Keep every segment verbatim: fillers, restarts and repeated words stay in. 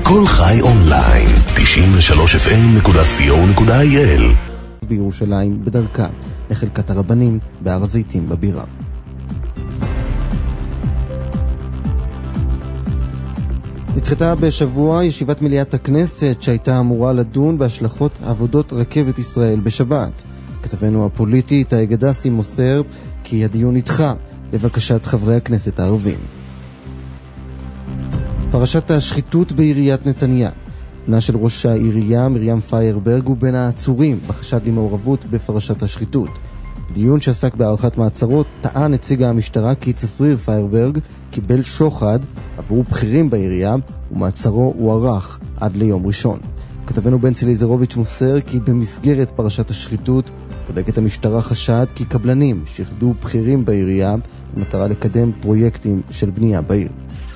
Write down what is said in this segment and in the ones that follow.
כל חי אונליין, תשעים ושלוש אף אם נקודה סי או נקודה איי אל. בירושלים בדרכה לחלקת הרבנים בהר הזיתים בבירה. נדחתה בשבוע ישיבת מליאת הכנסת שהייתה אמורה לדון בהשלכות עבודות רכבת ישראל בשבת. כתבנו הפוליטי איתי גדסי מוסר כי הדיון נדחה לבקשת חברי הכנסת הערבים. פרשת השחיתות בעיריית נתניה. בנה של ראש העירייה מרים פיירברג הוא בין העצורים בחשד למעורבות בפרשת השחיתות. דיון שעסק בהארכת מעצרות טען נציג המשטרה כי צפריר פיירברג קיבל שוחד עבור בכירים בעירייה ומעצרו הוארך עד ליום ראשון. כתבנו בן ציליזרוביץ' מוסר כי במסגרת פרשת השחיתות בודקת המשטרה חשד כי קבלנים שיחדו בכירים בעירייה במטרה לקדם פרויקטים של בנייה בעיר.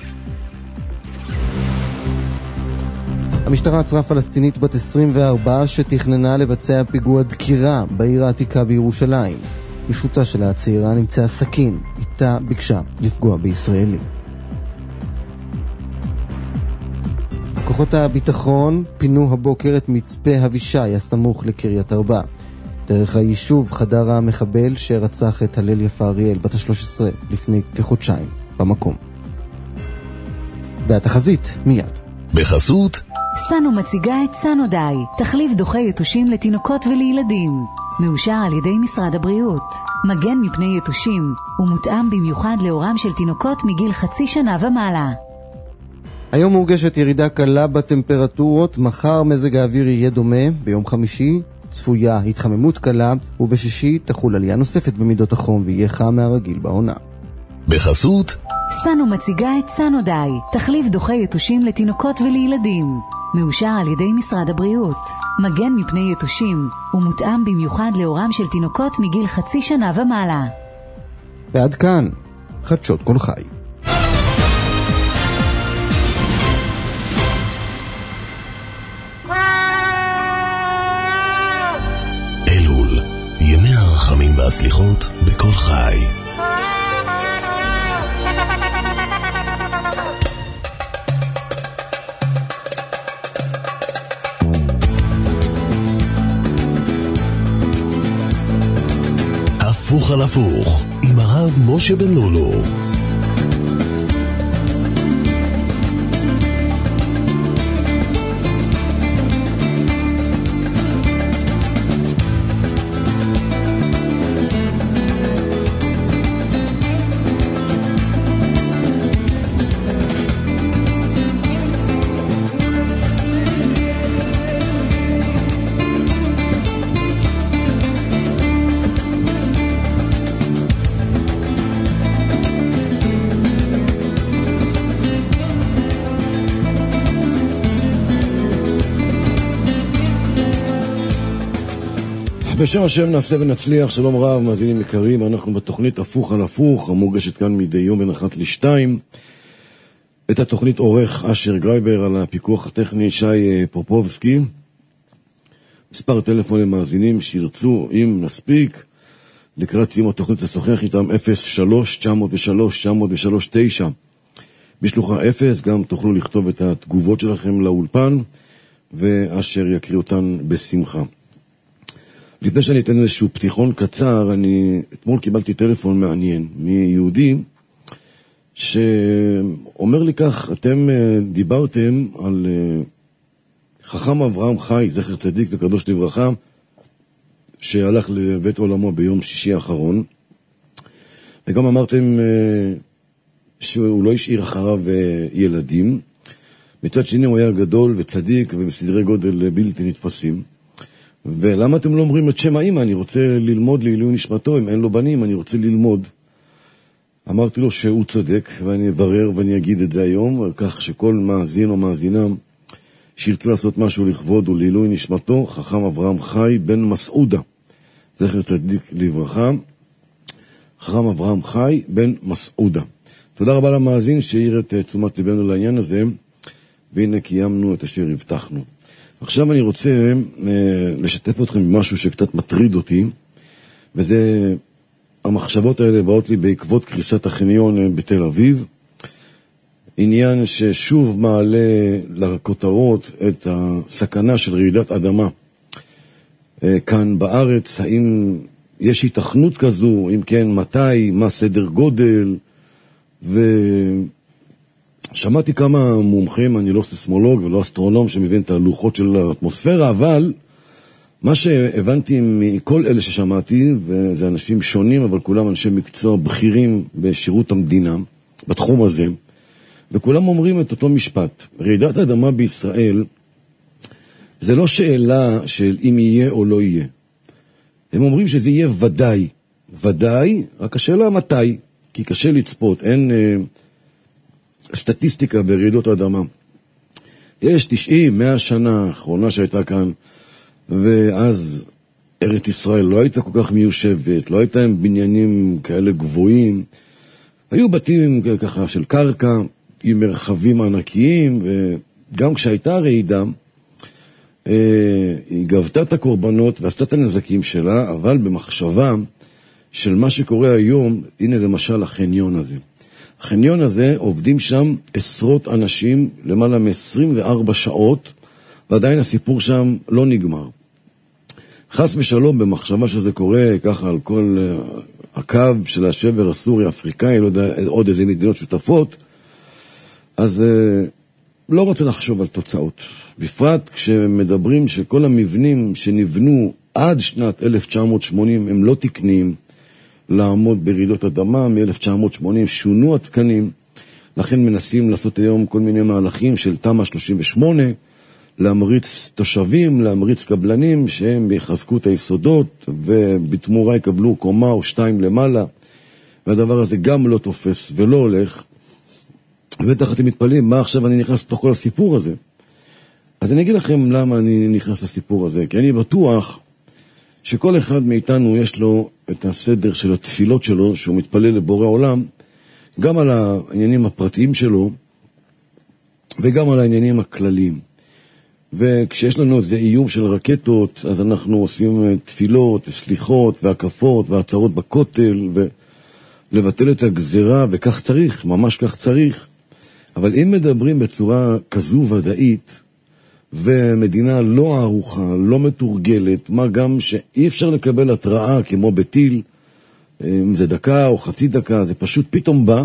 המשטרה עצרה פלסטינית בת עשרים וארבע שתכננה לבצע פיגוע דקירה בעיר העתיקה בירושלים. בשותה של הצעירה נמצאה סכין, איתה ביקשה לפגוע בישראלי. כוחות הביטחון פינו הבוקר את מצפה אבישי הסמוך לקריית ארבע. דרך היישוב חדר המחבל שרצח את הלל יפה אריאל בת ה-שלוש עשרה לפני כחודשיים במקום. והתחזית מיד. בחסות סנו מציגה את סנודיי, תחליף דוחה יתושים לתינוקות ולילדים. מאושר על ידי משרד הבריאות. מגן מפני יתושים ומותאם במיוחד לאורם של תינוקות מגיל חצי שנה ומעלה. היום מורגשת ירידה קלה בטמפרטורות, מחר מזג האוויר יהיה דומה, ביום חמישי צפויה התחממות קלה ובשישי תחול עלייה נוספת במידות החום ויהיה חם מהרגיל בעונה. בחסות סנו מציגה את סנודיי, תחליף דוחה יתושים לתינוקות ולילדים. מאושר על ידי משרד הבריאות. מגן מפני יתושים ומותאם במיוחד לאורם של תינוקות מגיל חצי שנה ומעלה. ועד כאן חדשות כל חי. אלול, ימי הרחמים והסליחות בכל חי. הפוך על הפוך עם הרב משה בן לולו. בשם השם נעשה ונצליח. שלום רב, מאזינים יקרים, אנחנו בתוכנית הפוך על הפוך, המוגשת כאן מדי יום בין אחת לשתיים. את התוכנית עורך אשר גרייבר, על הפיקוח הטכני שי פופובסקי. מספר טלפון למאזינים שירצו, אם נספיק, לקראת סיום התוכנית לשוחח איתם אפס שלוש תשע אפס שלוש תשע אפס שלוש תשע. בשלוחה אפס גם תוכלו לכתוב את התגובות שלכם לאולפן, ואשר יקריא אותן בשמחה. לפני שאני אתן איזשהו פתיחון קצר, אני אתמול קיבלתי טלפון מעניין מיהודי שאומר לי כך: אתם דיברתם על חכם אברהם חי, זכר צדיק וקדוש לברכה, שהלך לבית עולמו ביום שישי האחרון, וגם אמרתם שהוא לא השאיר אחריו ילדים. מצד שני הוא היה גדול וצדיק ובסדרי גודל בלתי נתפסים. ולמה אתם לא אומרים את שם האמא? אני רוצה ללמוד לעילוי נשמתו, אם אין לו בנים אני רוצה ללמוד. אמרתי לו שהוא צודק, ואני אברר ואני אגיד את זה היום, על כך שכל מאזין או מאזינה שירצו לעשות משהו לכבוד ולעילוי נשמתו, חכם אברהם חי בן מסעודה, זכר צדיק לברכה, חכם אברהם חי בן מסעודה. תודה רבה למאזין שהעיר את תשומת ליבנו לעניין הזה, והנה קיימנו את אשר הבטחנו. עכשיו אני רוצה לשתף אתכם במשהו שקצת מטריד אותי, וזה המחשבות האלה באות לי בעקבות קריסת החניון בתל אביב. עניין ששוב מעלה לכותרות את הסכנה של רעידת אדמה. כאן בארץ, האם יש התכנות כזו, אם כן, מתי, מה סדר גודל, ושמעתי כמה מומחים, אני לא סיסמולוג ולא אסטרונום שמבין את הלוחות של האטמוספירה, אבל מה שהבנתי מכל אלה ששמעתי, וזה אנשים שונים, אבל כולם אנשי מקצוע בכירים בשירות המדינה, בתחום הזה, וכולם אומרים את אותו משפט. רעידת האדמה בישראל, זה לא שאלה של אם יהיה או לא יהיה. הם אומרים שזה יהיה ודאי. ודאי, רק השאלה מתי, כי קשה לצפות, אין אה, סטטיסטיקה ברעידות האדמה. יש תשעים, מאה שנה האחרונה שהייתה כאן, ואז ארץ ישראל לא הייתה כל כך מיושבת, לא הייתה עם בניינים כאלה גבוהים, היו בתים ככה של קרקע, עם מרחבים ענקיים, וגם כשהייתה רעידה, היא גבתה את הקורבנות ועשתה את הנזקים שלה, אבל במחשבה של מה שקורה היום, הנה למשל החניון הזה. החניון הזה עובדים שם עשרות אנשים, למעלה מ-עשרים וארבע שעות, ועדיין הסיפור שם לא נגמר. חס ושלום במחשבה שזה קורה ככה על כל הקו של השבר הסורי, האפריקאי, לא יודע, עוד איזה מדינות שותפות, אז לא רוצה לחשוב על תוצאות. בפרט כשמדברים שכל המבנים שנבנו עד שנת אלף תשע מאות שמונים הם לא תקניים לעמוד ברעידות אדמה, מ-אלף תשע מאות שמונים שונו התקנים, לכן מנסים לעשות היום כל מיני מהלכים של תמ"א שלושים ושמונה, להמריץ תושבים, להמריץ קבלנים שהם יחזקו את היסודות ובתמורה יקבלו קומה או שתיים למעלה, והדבר הזה גם לא תופס ולא הולך. ובטח אתם מתפלאים, מה עכשיו אני נכנס לתוך כל הסיפור הזה? אז אני אגיד לכם למה אני נכנס לסיפור הזה, כי אני בטוח שכל אחד מאיתנו יש לו את הסדר של התפילות שלו, שהוא מתפלל לבורא עולם, גם על העניינים הפרטיים שלו, וגם על העניינים הכלליים. וכשיש לנו איזה איום של רקטות, אז אנחנו עושים תפילות, סליחות, והקפות, והצהרות בכותל, ולבטל את הגזרה, וכך צריך, ממש כך צריך. אבל אם מדברים בצורה כזו ודאית, ומדינה לא ערוכה, לא מתורגלת, מה גם שאי אפשר לקבל התראה כמו בטיל, אם זה דקה או חצי דקה, זה פשוט פתאום בא,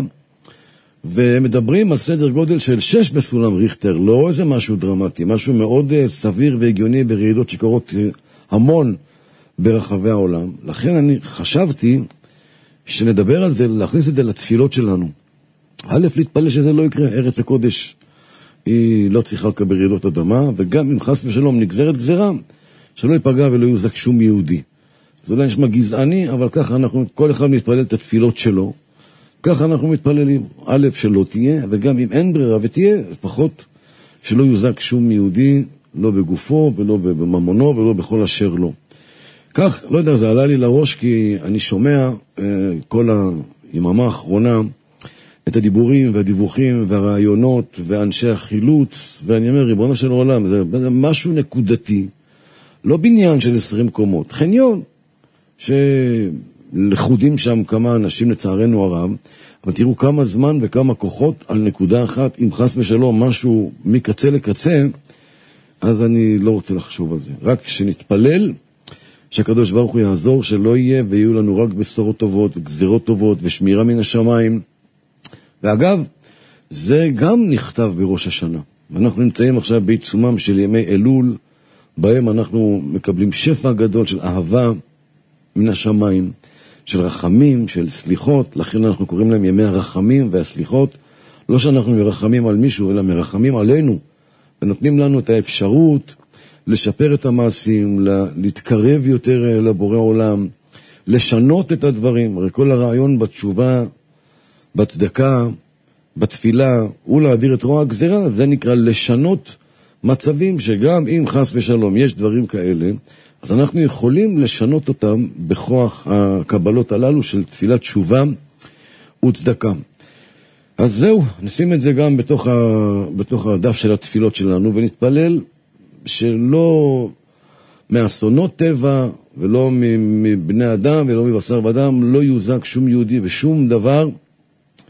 ומדברים על סדר גודל של שש בסולם ריכטר, לא איזה משהו דרמטי, משהו מאוד סביר והגיוני ברעידות שקורות המון ברחבי העולם. לכן אני חשבתי שנדבר על זה, להכניס את זה לתפילות שלנו. א', להתפלל שזה לא יקרה, ארץ הקודש היא לא צריכה לקבל רעידות אדמה, וגם אם חס ושלום נגזרת גזרה, שלא ייפגע ולא יוזק שום יהודי. זה אולי נשמע גזעני, אבל ככה אנחנו, כל אחד מתפלל את התפילות שלו, ככה אנחנו מתפללים, א', שלא תהיה, וגם אם אין ברירה ותהיה, לפחות שלא יוזק שום יהודי, לא בגופו ולא בממונו ולא בכל אשר לו. כך, לא יודע, זה עלה לי לראש, כי אני שומע אה, כל היממה האחרונה, את הדיבורים והדיווחים והרעיונות ואנשי החילוץ, ואני אומר, ריבונו של העולם, זה, זה משהו נקודתי, לא בניין של עשרים קומות, חניון, שלחודים שם כמה אנשים לצערנו הרב, אבל תראו כמה זמן וכמה כוחות על נקודה אחת, אם חס ושלום משהו מקצה לקצה, אז אני לא רוצה לחשוב על זה. רק שנתפלל, שהקדוש ברוך הוא יעזור, שלא יהיה ויהיו לנו רק בשורות טובות וגזירות טובות ושמירה מן השמיים. ואגב, זה גם נכתב בראש השנה. אנחנו נמצאים עכשיו בעיצומם של ימי אלול, בהם אנחנו מקבלים שפע גדול של אהבה מן השמיים, של רחמים, של סליחות, לכן אנחנו קוראים להם ימי הרחמים והסליחות, לא שאנחנו מרחמים על מישהו, אלא מרחמים עלינו, ונותנים לנו את האפשרות לשפר את המעשים, להתקרב יותר לבורא עולם, לשנות את הדברים. הרי כל הרעיון בתשובה, בצדקה, בתפילה, הוא להעביר את רוע הגזירה, זה נקרא לשנות מצבים שגם אם חס ושלום יש דברים כאלה, אז אנחנו יכולים לשנות אותם בכוח הקבלות הללו של תפילת תשובה וצדקה. אז זהו, נשים את זה גם בתוך, ה... בתוך הדף של התפילות שלנו, ונתפלל שלא מאסונות טבע, ולא מבני אדם, ולא מבשר ודם, לא יוזק שום יהודי ושום דבר,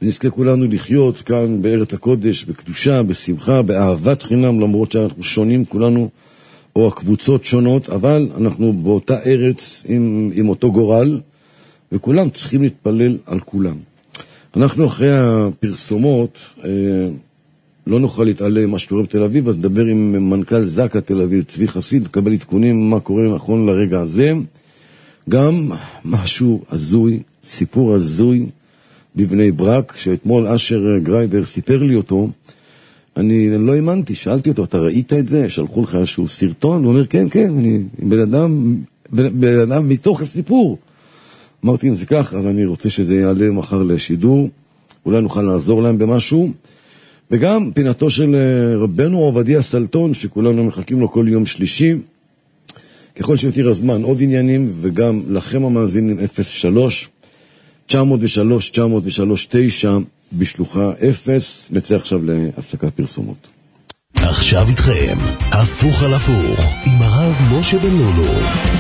ונזכה כולנו לחיות כאן בארץ הקודש, בקדושה, בשמחה, באהבת חינם, למרות שאנחנו שונים כולנו, או הקבוצות שונות, אבל אנחנו באותה ארץ עם, עם אותו גורל, וכולם צריכים להתפלל על כולם. אנחנו אחרי הפרסומות, אה, לא נוכל להתעלם מה שקורה בתל אביב, אז נדבר עם מנכ"ל זק"א תל אביב, צבי חסיד, לקבל עדכונים מה קורה נכון לרגע הזה. גם משהו הזוי, סיפור הזוי בבני ברק, שאתמול אשר גרייבר סיפר לי אותו, אני לא האמנתי, שאלתי אותו, אתה ראית את זה? שלחו לך איזשהו סרטון? הוא אומר, כן, כן, אני בן אדם, בן אדם מתוך הסיפור. אמרתי, אם זה כך, אז אני רוצה שזה יעלה מחר לשידור, אולי נוכל לעזור להם במשהו. וגם פינתו של רבנו עובדיה סלטון, שכולנו מחכים לו כל יום שלישי, ככל שיותר הזמן, עוד עניינים, וגם לכם המאזינים אפס שלוש תשע אפס שלוש תשע אפס שלוש תשע בשלוחה אפס. נצא עכשיו להפסקת פרסומות. עכשיו איתכם, הפוך על הפוך, עם הרב משה בן לולו.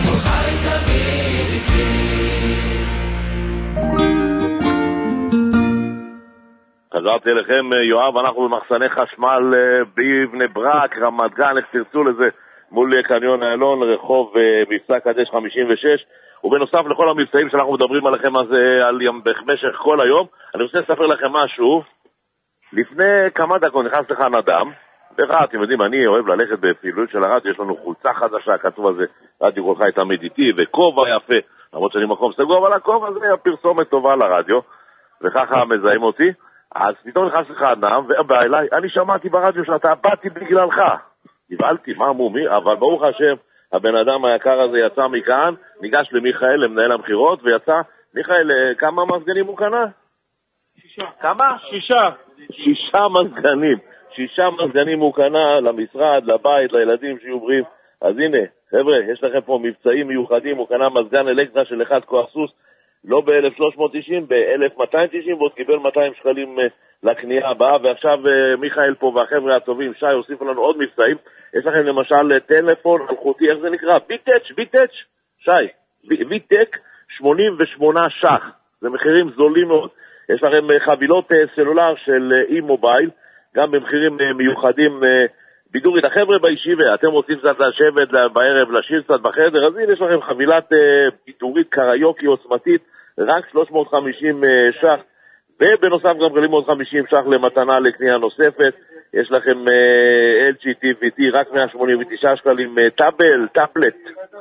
חזרתי אליכם, יואב, אנחנו במחסני חשמל בבני ברק, רמת גן, איך תרצו לזה, מול קניון איילון, רחוב מבצע קדש חמישים ושש, ובנוסף לכל המבצעים שאנחנו מדברים עליכם אז, על במשך כל היום, אני רוצה לספר לכם משהו. לפני כמה דקות נכנס לך נדם, ואחד, אתם יודעים, אני אוהב ללכת בפעילות של הרדיו, יש לנו חולצה חדשה, כתוב על זה, רדיו כל חי תמיד איתי, וכובע יפה, למרות שאני מקום סגור, אבל הכובע זה הפרסומת טובה לרדיו, וככה מזהים אותי. אז פתאום נכנס לך אדם, ובא אליי, אני שמעתי ברדיו שאתה, באתי בגללך. נבהלתי, מה אמרו, מי? אבל ברוך השם, הבן אדם היקר הזה יצא מכאן, ניגש למיכאל, למנהל המחירות, ויצא, מיכאל, כמה מזגנים הוא קנה? שישה. כמה? שישה. שישה מזגנים. שישה מזגנים הוא קנה למשרד, לבית, לילדים שיהיו בריאים. אז הנה, חבר'ה, יש לכם פה מבצעים מיוחדים, הוא קנה מזגן אלקטרה של אחד כוח סוס, לא ב-אלף שלוש מאות תשעים, ב-אלף מאתיים תשעים, ועוד קיבל מאתיים שקלים לקנייה הבאה, ועכשיו מיכאל פה והחבר'ה הטובים, שי, הוסיפו לנו עוד מבצעים. יש לכם למשל טלפון אלחוטי, איך זה נקרא? ביטץ', ביטץ', שי, ביטק, שמונים ושמונה שח, זה מחירים זולים מאוד. יש לכם חבילות סלולר של אי-מובייל, גם במחירים מיוחדים בידורית. החבר'ה בישיבה, אתם רוצים קצת לשבת בערב, לשיר קצת בחדר, אז הנה יש לכם חבילת בידורית קריוקי עוצמתית, רק שלוש מאות וחמישים שח, ובנוסף גם גלים עוד חמישים שח למתנה לקנייה נוספת. יש לכם אל ג'י טי וי טי, רק מאה שמונים ותשעה שקלים, טאבל, טאפלט,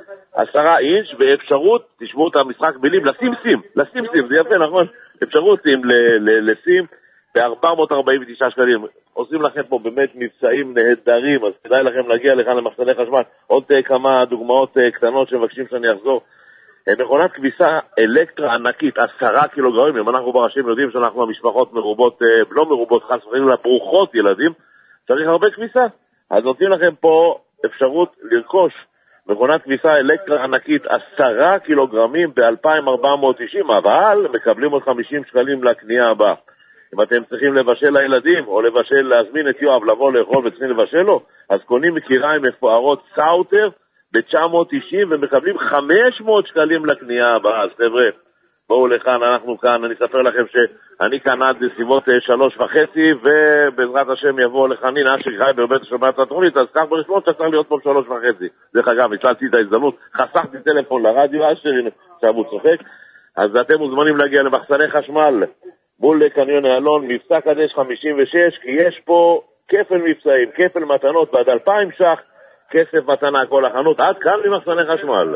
עשרה אינץ', ואפשרות, תשמעו את המשחק מילים, לשים סים, לשים סים, זה יפה, נכון? אפשרות סים לסים, ב-ארבע מאות ארבעים ותשעה שקלים. עושים לכם פה באמת מבצעים נהדרים, אז כדאי לכם להגיע לכאן למחסני חשמל. עוד כמה דוגמאות קטנות שמבקשים שאני אחזור. מכונת כביסה אלקטרה ענקית, עשרה קילוגרמים. אם אנחנו בראשים יודעים שאנחנו המשפחות מרובות, לא מרובות חס וחלילה, אלא ברוכות ילדים, צריך הרבה כביסה. אז נותנים לכם פה אפשרות לרכוש מכונת כביסה אלקטרה ענקית, עשרה קילוגרמים ב-אלפיים ארבע מאות תשעים, אבל מקבלים עוד חמישים שקלים לקנייה הבאה. אם אתם צריכים לבשל לילדים, או לבשל, להזמין את יואב לבוא לאכול וצריכים לבשל לו, אז קונים מקיריים מפוארות סאוטר ב-תשע מאות תשעים ומקבלים חמש מאות שקלים לקנייה הבאה. אז חבר'ה, בואו לכאן, אנחנו כאן, אני אספר לכם שאני כאן עד לסביבות שלוש וחצי, ובעזרת השם יבוא לחנין, אשר גאי בבית השומעת התוכנית, אז כך ברשמות שצריך להיות פה שלוש וחצי. דרך אגב, הצלתי את ההזדמנות, חסכתי טלפון לרדיו, אשר, עכשיו הוא צוחק, אז אתם מוזמנים להגיע למחסני חשמל, מול קניון איילון, מבצע קדש חמישים ושש, כי יש פה כפל מבצעים, כפל מתנות, בעד אלפיים שח, כסף מתנה כל החנות, עד כאן למחסני חשמל.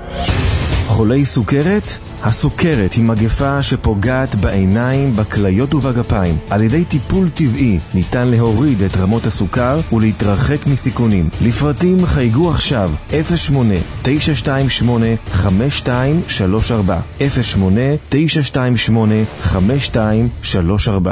חולי סוכרת? הסוכרת היא מגפה שפוגעת בעיניים, בכליות ובגפיים. על ידי טיפול טבעי ניתן להוריד את רמות הסוכר ולהתרחק מסיכונים. לפרטים חייגו עכשיו אפס שמונה תשע שתיים שמונה חמש שתיים שלוש ארבע אפס שמונה תשע שתיים שמונה חמש שתיים שלוש ארבע.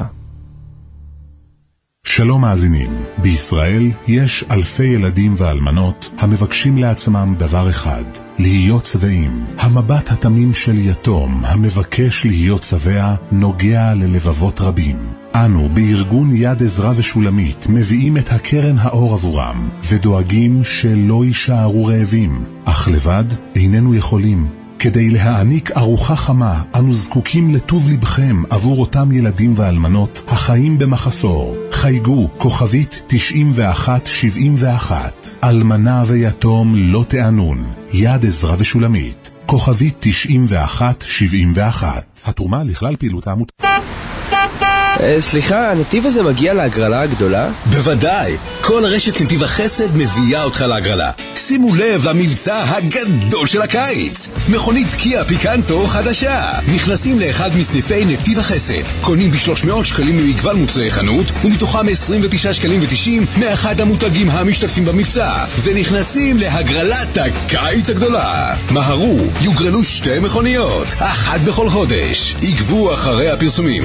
שלום מאזינים, בישראל יש אלפי ילדים ואלמנות המבקשים לעצמם דבר אחד, להיות שבעים. המבט התמים של יתום המבקש להיות שבע נוגע ללבבות רבים. אנו בארגון יד עזרא ושולמית מביאים את הקרן האור עבורם ודואגים שלא יישארו רעבים, אך לבד איננו יכולים. כדי להעניק ארוחה חמה, אנו זקוקים לטוב לבכם עבור אותם ילדים ואלמנות החיים במחסור. חייגו כוכבית תשעים ואחת שבעים ואחת. אלמנה ויתום לא תענון. יד עזרא ושולמית. כוכבית תשעים ואחת שבעים ואחת. התרומה לכלל פעילות העמותה. סליחה, הנתיב הזה מגיע להגרלה הגדולה? בוודאי! כל רשת נתיב החסד מביאה אותך להגרלה. שימו לב למבצע הגדול של הקיץ. מכונית קיה פיקנטו חדשה. נכנסים לאחד מסניפי נתיב החסד. קונים ב-שלוש מאות שקלים ממגוון מוצרי חנות, ומתוכם עשרים ותשעה שקלים ותשעים מאחד המותגים המשתתפים במבצע. ונכנסים להגרלת הקיץ הגדולה. מהרו, יוגרלו שתי מכוניות, אחת בכל חודש. עקבו אחרי הפרסומים.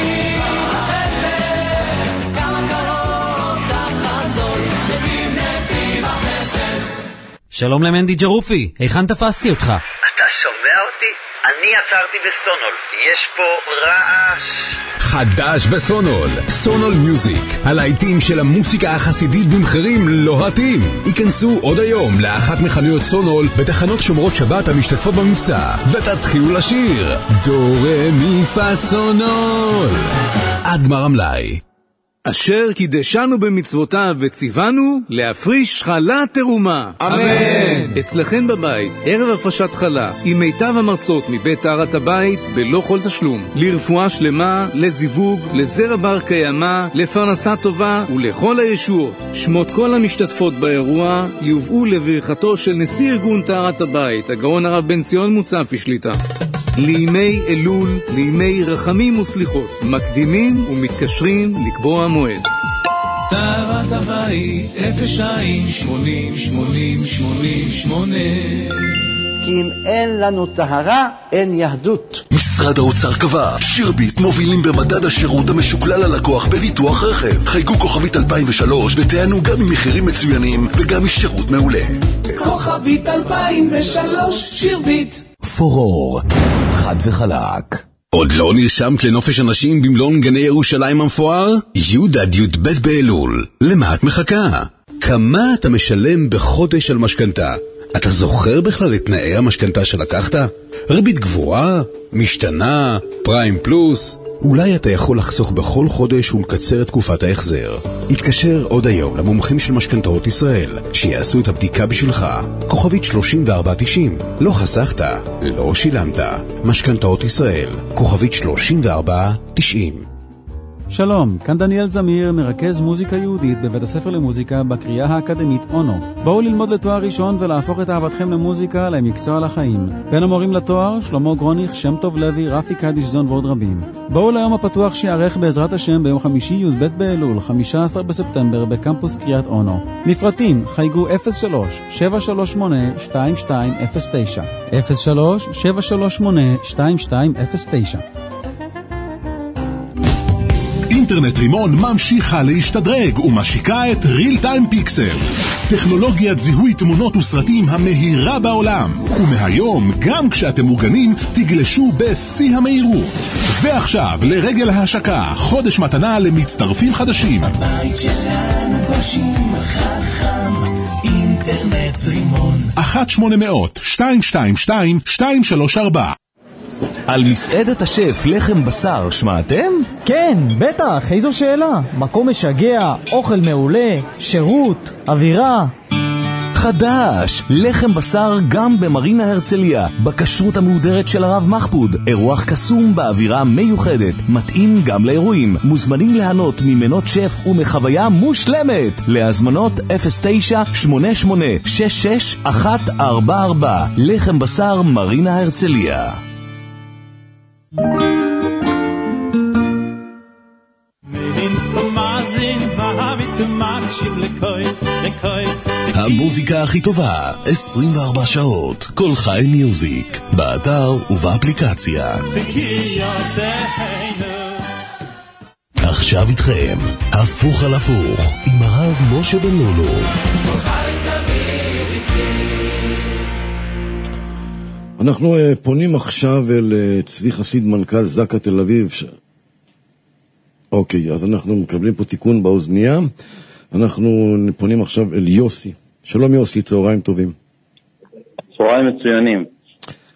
שלום למנדי ג'רופי, היכן תפסתי אותך? אתה שומע אותי? אני עצרתי בסונול, יש פה רעש. חדש בסונול, סונול מיוזיק, הלהיטים של המוסיקה החסידית במחירים לוהטים. ייכנסו עוד היום לאחת מחנויות סונול בתחנות שומרות שבת המשתתפות במבצע, ותתחילו לשיר דו רה מי פה סונול עד גמר המלאי. אשר קידשנו במצוותיו וציוונו להפריש חלה תרומה. אמן. אצלכם בבית, ערב הפרשת חלה, עם מיטב המרצות מבית טהרת הבית, בלא כל תשלום. לרפואה שלמה, לזיווג, לזרע בר קיימא, לפרנסה טובה ולכל הישועות. שמות כל המשתתפות באירוע יובאו לברכתו של נשיא ארגון טהרת הבית, הגאון הרב בן ציון מוצפי שליטה. לימי אלול, לימי רחמים וסליחות, מקדימים ומתקשרים לקבוע מועד. טהרת הבית, אפס שתיים שמונים שמונים שמונים שמונה. כי אם אין לנו טהרה, אין יהדות. משרד האוצר קבע, שירביט מובילים במדד השירות המשוקלל ללקוח בביטוח רכב. חייגו כוכבית אלפיים ושלוש ותענו גם ממחירים מצוינים וגם משירות מעולה. כוכבית אלפיים ושלוש, שירביט. פורור, חד וחלק. עוד לא נרשמת לנופש אנשים במלון גני ירושלים המפואר? י' עד י' ב' באלול. למה את מחכה? כמה אתה משלם בחודש על משכנתה? אתה זוכר בכלל את תנאי המשכנתה שלקחת? ריבית גבוהה? משתנה? פריים פלוס? אולי אתה יכול לחסוך בכל חודש ולקצר את תקופת ההחזר. התקשר עוד היום למומחים של משכנתאות ישראל, שיעשו את הבדיקה בשבילך. כוכבית שלושים וארבע תשעים. לא חסכת, לא שילמת. משכנתאות ישראל, כוכבית שלושים וארבע תשעים. שלום, כאן דניאל זמיר, מרכז מוזיקה יהודית בבית הספר למוזיקה בקריאה האקדמית אונו. בואו ללמוד לתואר ראשון ולהפוך את אהבתכם למוזיקה למקצוע לחיים. בין המורים לתואר, שלמה גרוניך, שם טוב לוי, רפי קדישזון ועוד רבים. בואו ליום הפתוח שיערך בעזרת השם ביום חמישי י' ב' באלול, חמישה עשר בספטמבר בקמפוס קריית אונו. לפרטים, חייגו אפס שלוש שבע שלוש שמונה שתיים שתיים אפס תשע אפס שלוש שבע שלוש שמונה שתיים שתיים אפס תשע. אינטרנט רימון ממשיכה להשתדרג ומשיקה את ריל טיים פיקסל, טכנולוגיית זיהוי תמונות וסרטים המהירה בעולם. ומהיום גם כשאתם מוגנים תגלשו בשיא המהירות. ועכשיו לרגל ההשקה חודש מתנה למצטרפים חדשים. הבית שלנו גושים חכם, אינטרנט רימון. אחת שמונה מאות שתיים שתיים שתיים שתיים שלוש ארבע. על מסעדת השף לחם בשר שמעתם? כן, בטח, איזו שאלה. מקום משגע, אוכל מעולה, שירות, אווירה. חדש, לחם בשר גם במרינה הרצליה, בכשרות המהודרת של הרב מחפוד. אירוח קסום באווירה מיוחדת, מתאים גם לאירועים. מוזמנים ליהנות ממנות שף ומחוויה מושלמת. להזמנות אפס תשע שמונה שמונה שש שש אחת ארבע ארבע. לחם בשר מרינה הרצליה. המוזיקה הכי טובה, עשרים וארבע שעות, כל חי מיוזיק, באתר ובאפליקציה. עכשיו איתכם, הפוך על הפוך, עם הרב משה בן לולו. אנחנו uh, פונים עכשיו אל uh, צבי חסיד, מנכ"ל זקה תל אביב. ש... אוקיי, אז אנחנו מקבלים פה תיקון באוזנייה. אנחנו פונים עכשיו אל יוסי. שלום יוסי, צהריים טובים. צהריים מצוינים.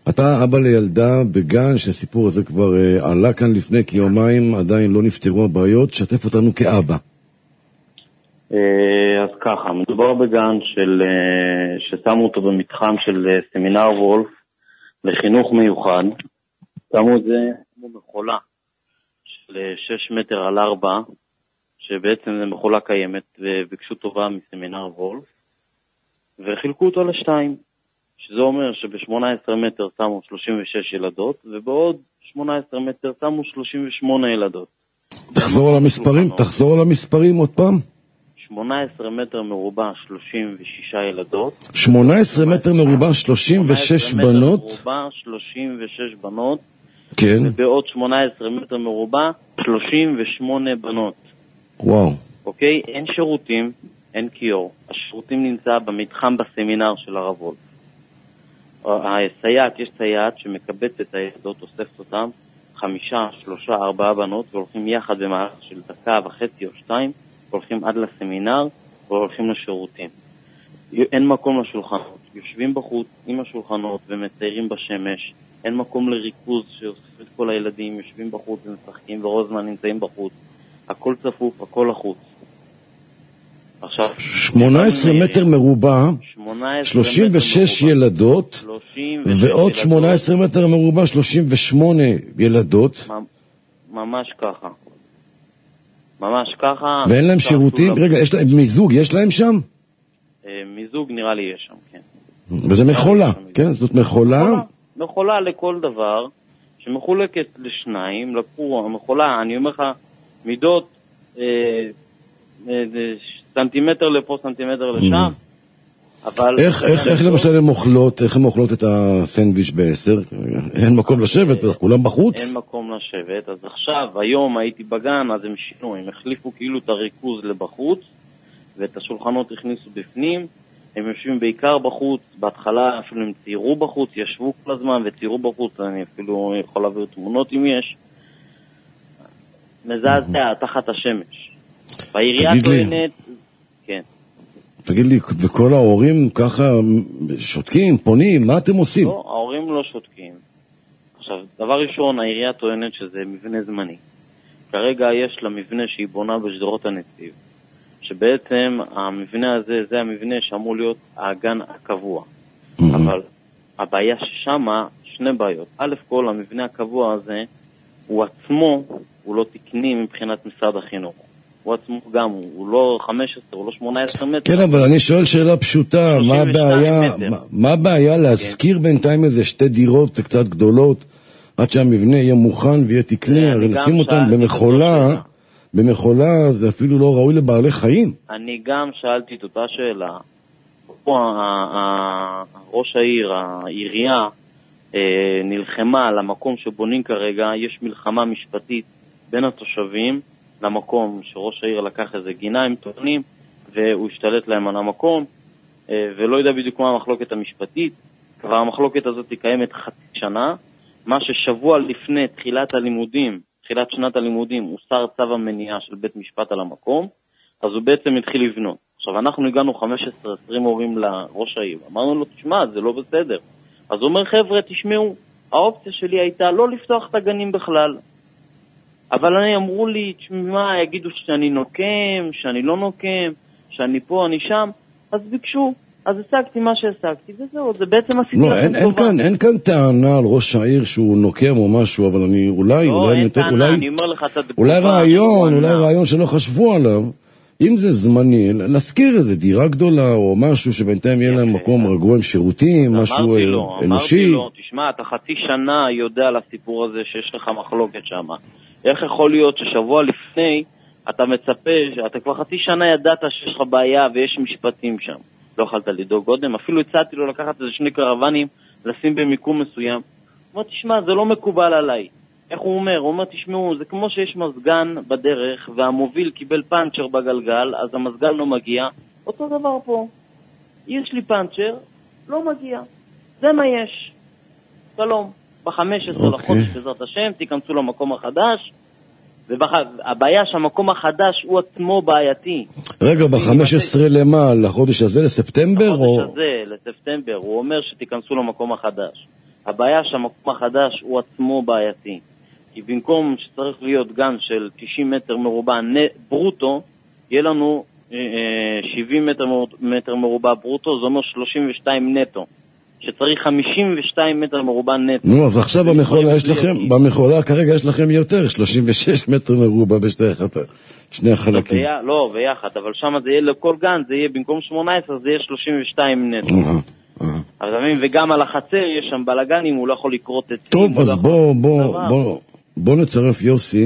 אתה אבא לילדה בגן, שהסיפור הזה כבר uh, עלה כאן לפני כיומיים, עדיין לא נפתרו הבעיות, שתף אותנו כאבא. Uh, אז ככה, מדובר בגן של, uh, ששמו אותו במתחם של uh, סמינר וולף לחינוך מיוחד. שמו את זה כמו מחולה של שש מטר על ארבע, שבעצם זה מחולה קיימת, וביקשו טובה מסמינר וולף, וחילקו אותו לשתיים. שזה אומר שב-שמונה עשרה מטר שמו שלושים ושש ילדות, ובעוד שמונה עשרה מטר שמו שלושים ושמונה ילדות. תחזור על המספרים, תחזור על המספרים עוד פעם. שמונה עשרה מטר מרובע שלושים ושש ילדות. שמונה עשרה מטר מרובע שלושים ושש בנות. שמונה עשרה מטר מרובע שלושים ושש בנות. כן. ובעוד שמונה עשרה מטר מרובע שלושים ושמונה בנות. וואו. אוקיי? אין שירותים, אין קיור. השירותים נמצא במתחם בסמינר של הרב וולף. הסייעת, יש סייעת שמקבץ את הילדות, אוספת אותם, חמישה, שלושה, ארבעה בנות, והולכים יחד במהלך של דקה וחצי או שתיים, הולכים עד לסמינר, והולכים לשירותים. אין מקום לשולחנות, יושבים בחוץ עם השולחנות ומציירים בשמש, אין מקום לריכוז שאוסף את כל הילדים, יושבים בחוץ ומשחקים ורוב זמן נמצאים בחוץ. הכל צפוף, הכל לחוץ. עכשיו, שמונה עשרה מטר מרובע, שלושים ושש ילדות, ועוד שמונה עשרה מטר מרובע, שלושים ושמונה ילדות. ממש ככה. ממש ככה. ואין להם שירותים? רגע, יש להם מיזוג, יש להם שם? מיזוג נראה לי יש שם, כן. וזה מחולה, כן? זאת מחולה? מחולה לכל דבר, שמחולקת לשניים, לקחו, המחולה, אני אומר לך, מידות, סנטימטר לפה, סנטימטר לשם, אבל... איך, איך, איך למשל הן אוכלות, איך הן אוכלות את הסנדוויץ' בעשר? אין מקום לשבת, כולם בחוץ? אין מקום לשבת, אז עכשיו, היום הייתי בגן, אז הם שינו, הם החליפו כאילו את הריכוז לבחוץ, ואת השולחנות הכניסו בפנים, הם יושבים בעיקר בחוץ, בהתחלה אפילו הם ציירו בחוץ, ישבו כל הזמן וציירו בחוץ, אני אפילו יכול להעביר תמונות אם יש. מזעזע, תחת השמש. בעירייה טוענת, כן. תגיד לי, וכל ההורים ככה שותקים, פונים, מה אתם עושים? לא, ההורים לא שותקים. עכשיו, דבר ראשון, העירייה טוענת שזה מבנה זמני. כרגע יש לה מבנה שהיא בונה בשדרות הנציב, שבעצם המבנה הזה, זה המבנה שאמור להיות האגן הקבוע. אבל הבעיה ששמה, שני בעיות. א' כל, המבנה הקבוע הזה, הוא עצמו, הוא לא תקני מבחינת משרד החינוך. הוא עצמו גם, הוא לא חמש עשרה, הוא לא שמונה עשרה מטר. כן, אבל אני שואל שאלה פשוטה, מה הבעיה, מה הבעיה להזכיר בינתיים איזה שתי דירות קצת גדולות, עד שהמבנה יהיה מוכן ויהיה תקני, הרי לשים אותם במחולה, במחולה זה אפילו לא ראוי לבעלי חיים. אני גם שאלתי את אותה שאלה, פה ראש העיר, העירייה, נלחמה על המקום שבונים כרגע, יש מלחמה משפטית בין התושבים למקום שראש העיר לקח איזה גינה עם טוענים והוא השתלט להם על המקום ולא יודע בדיוק מה המחלוקת המשפטית. כבר המחלוקת הזאת היא קיימת חצי שנה, מה ששבוע לפני תחילת הלימודים, תחילת שנת הלימודים, הוסר צו המניעה של בית משפט על המקום, אז הוא בעצם התחיל לבנות. עכשיו אנחנו הגענו חמש עשרה עשרים הורים לראש העיר, אמרנו לו תשמע זה לא בסדר, אז הוא אומר חבר'ה תשמעו, האופציה שלי הייתה לא לפתוח את הגנים בכלל, אבל אני אמרו לי, תשמע, יגידו שאני נוקם, שאני לא נוקם, שאני פה, אני שם, אז ביקשו, אז השגתי מה שהשגתי, וזהו, זה בעצם עשיתי לא, לכם אין, אין טובה. כאן, אין כאן טענה על ראש העיר שהוא נוקם או משהו, אבל אני אולי, לא, אולי, אין נתק, טענה, אולי, אני אומר לך את התגובה. אולי רעיון, אולי רעיון שלא חשבו עליו, אם זה זמני, להזכיר איזה דירה גדולה או משהו שבינתיים יהיה להם מקום רגוע עם שירותים, משהו לו, אנושי. אמרתי לו, תשמע, אתה חצי שנה יודע על הסיפור הזה שיש לך מחלוקת שם. איך יכול להיות ששבוע לפני אתה מצפה, אתה כבר חצי שנה ידעת שיש לך בעיה ויש משפטים שם. לא יכולת לדאוג קודם, אפילו הצעתי לו לקחת איזה שני קרבנים, לשים במיקום מסוים. הוא אומר, תשמע, זה לא מקובל עליי. איך הוא אומר? הוא אומר, תשמעו, זה כמו שיש מזגן בדרך, והמוביל קיבל פאנצ'ר בגלגל, אז המזגן לא מגיע. אותו דבר פה. יש לי פאנצ'ר, לא מגיע. זה מה יש. שלום. ב-חמש עשרה לחודש בעזרת השם, תיכנסו למקום החדש, והבעיה שהמקום החדש הוא עצמו בעייתי. רגע, ב-חמש עשרה למה? לחודש הזה, לספטמבר? לחודש הזה, לספטמבר. הוא אומר שתיכנסו למקום החדש. הבעיה שהמקום החדש הוא עצמו בעייתי. כי במקום שצריך להיות גן של תשעים מטר מרובע ברוטו, יהיה לנו שבעים מטר מרובע ברוטו, זה אומר שלושים ושתיים נטו. שצריך חמישים ושתיים מטר מרובע נטו. נו, אז עכשיו במחולה יש לכם, במחולה כרגע יש לכם יותר, שלושים ושש מטר מרובע בשתי שני החלקים. לא, ביחד, אבל שם זה יהיה לכל גן, זה יהיה במקום שמונה עשרה, זה יהיה שלושים ושתיים נטו. וגם על החצר יש שם בלגנים, הוא לא יכול לקרות את... טוב, אז בוא, בוא, בוא, בוא נצרף יוסי,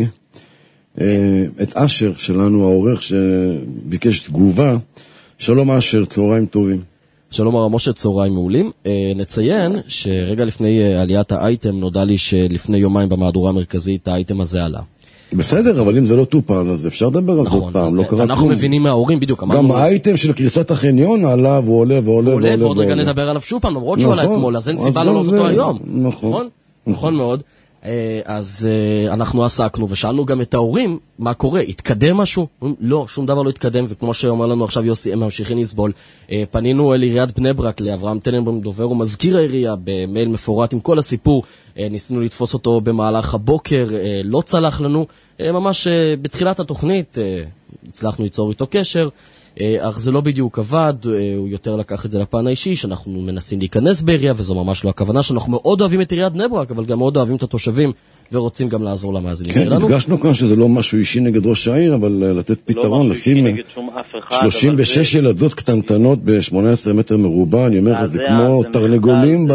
את אשר שלנו, העורך שביקש תגובה. שלום אשר, צהריים טובים. שלום הרב משה, צהריים מעולים. נציין שרגע לפני עליית האייטם נודע לי שלפני יומיים במהדורה המרכזית האייטם הזה עלה. בסדר, אבל אם זה לא טופל, אז אפשר לדבר על זאת פעם, לא קרה כלום. אנחנו מבינים מההורים בדיוק. גם האייטם של קריסת החניון עלה ועולה ועולה ועולה. ועוד רגע נדבר עליו שוב פעם, למרות שהוא עלה אתמול, אז אין סיבה לא אותו היום. נכון? נכון מאוד. אז אנחנו עסקנו ושאלנו גם את ההורים מה קורה, התקדם משהו? לא, שום דבר לא התקדם, וכמו שאומר לנו עכשיו יוסי, הם ממשיכים לסבול. פנינו אל עיריית בני ברק לאברהם טננבאום דובר ומזכיר העירייה במייל מפורט עם כל הסיפור, ניסינו לתפוס אותו במהלך הבוקר, לא צלח לנו, ממש בתחילת התוכנית הצלחנו ליצור איתו קשר, אך זה לא בדיוק עבד, הוא יותר לקח את זה לפן האישי, שאנחנו מנסים להיכנס בעירייה, וזו ממש לא הכוונה, שאנחנו מאוד אוהבים את עיריית בני ברק, אבל גם מאוד אוהבים את התושבים, ורוצים גם לעזור למאזינים שלנו. כן, הדגשנו כאן שזה לא משהו אישי נגד ראש העיר, אבל לתת פטרון, לשים שלושים ושש ילדות קטנטנות ב-שמונה עשרה מטר מרובע, אני אומר, זה כמו תרנגולים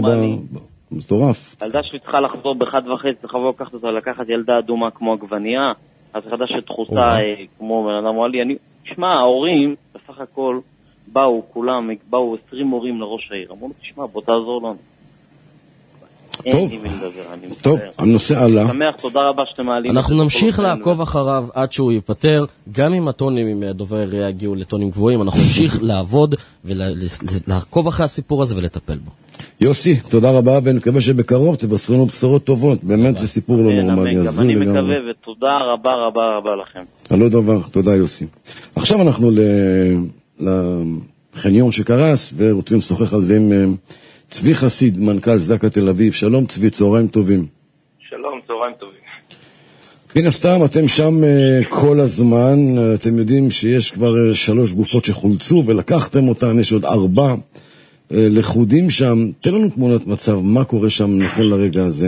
במטורף. ילדה שלי צריכה לחזור באחד וחצי, צריכה לבוא לקחת אותה, לקחת ילדה אדומה כמו עגבנייה, אז ילדה שתחוסה כמו בן אדם, אמרה לי, אני... תשמע, ההורים, בסך הכל, באו כולם, באו עשרים הורים לראש העיר. אמרו לו, תשמע, בוא תעזור לנו. טוב, טוב, הנושא עלה. שמח, תודה רבה שאתם מעלים. אנחנו נמשיך לעקוב אחריו עד שהוא ייפטר, גם אם הטונים, אם דובר העירייה הגיעו לטונים גבוהים, אנחנו נמשיך לעבוד ולעקוב אחרי הסיפור הזה ולטפל בו. יוסי, תודה רבה, ונקווה שבקרוב תבשרו בשורות טובות. באמת זה סיפור לא נורמלי. גם אני מקווה, ותודה רבה רבה רבה לכם. על עוד דבר, תודה יוסי. עכשיו אנחנו לחניון שקרס, ורוצים לשוחח על זה עם צבי חסיד, מנכ"ל זק"א תל אביב. שלום צבי, צהריים טובים. שלום, צהריים טובים. מן הסתם, אתם שם כל הזמן, אתם יודעים שיש כבר שלוש גופות שחולצו, ולקחתם אותן, יש עוד ארבע. לחודים שם, תן לנו תמונת מצב, מה קורה שם נכון לרגע הזה?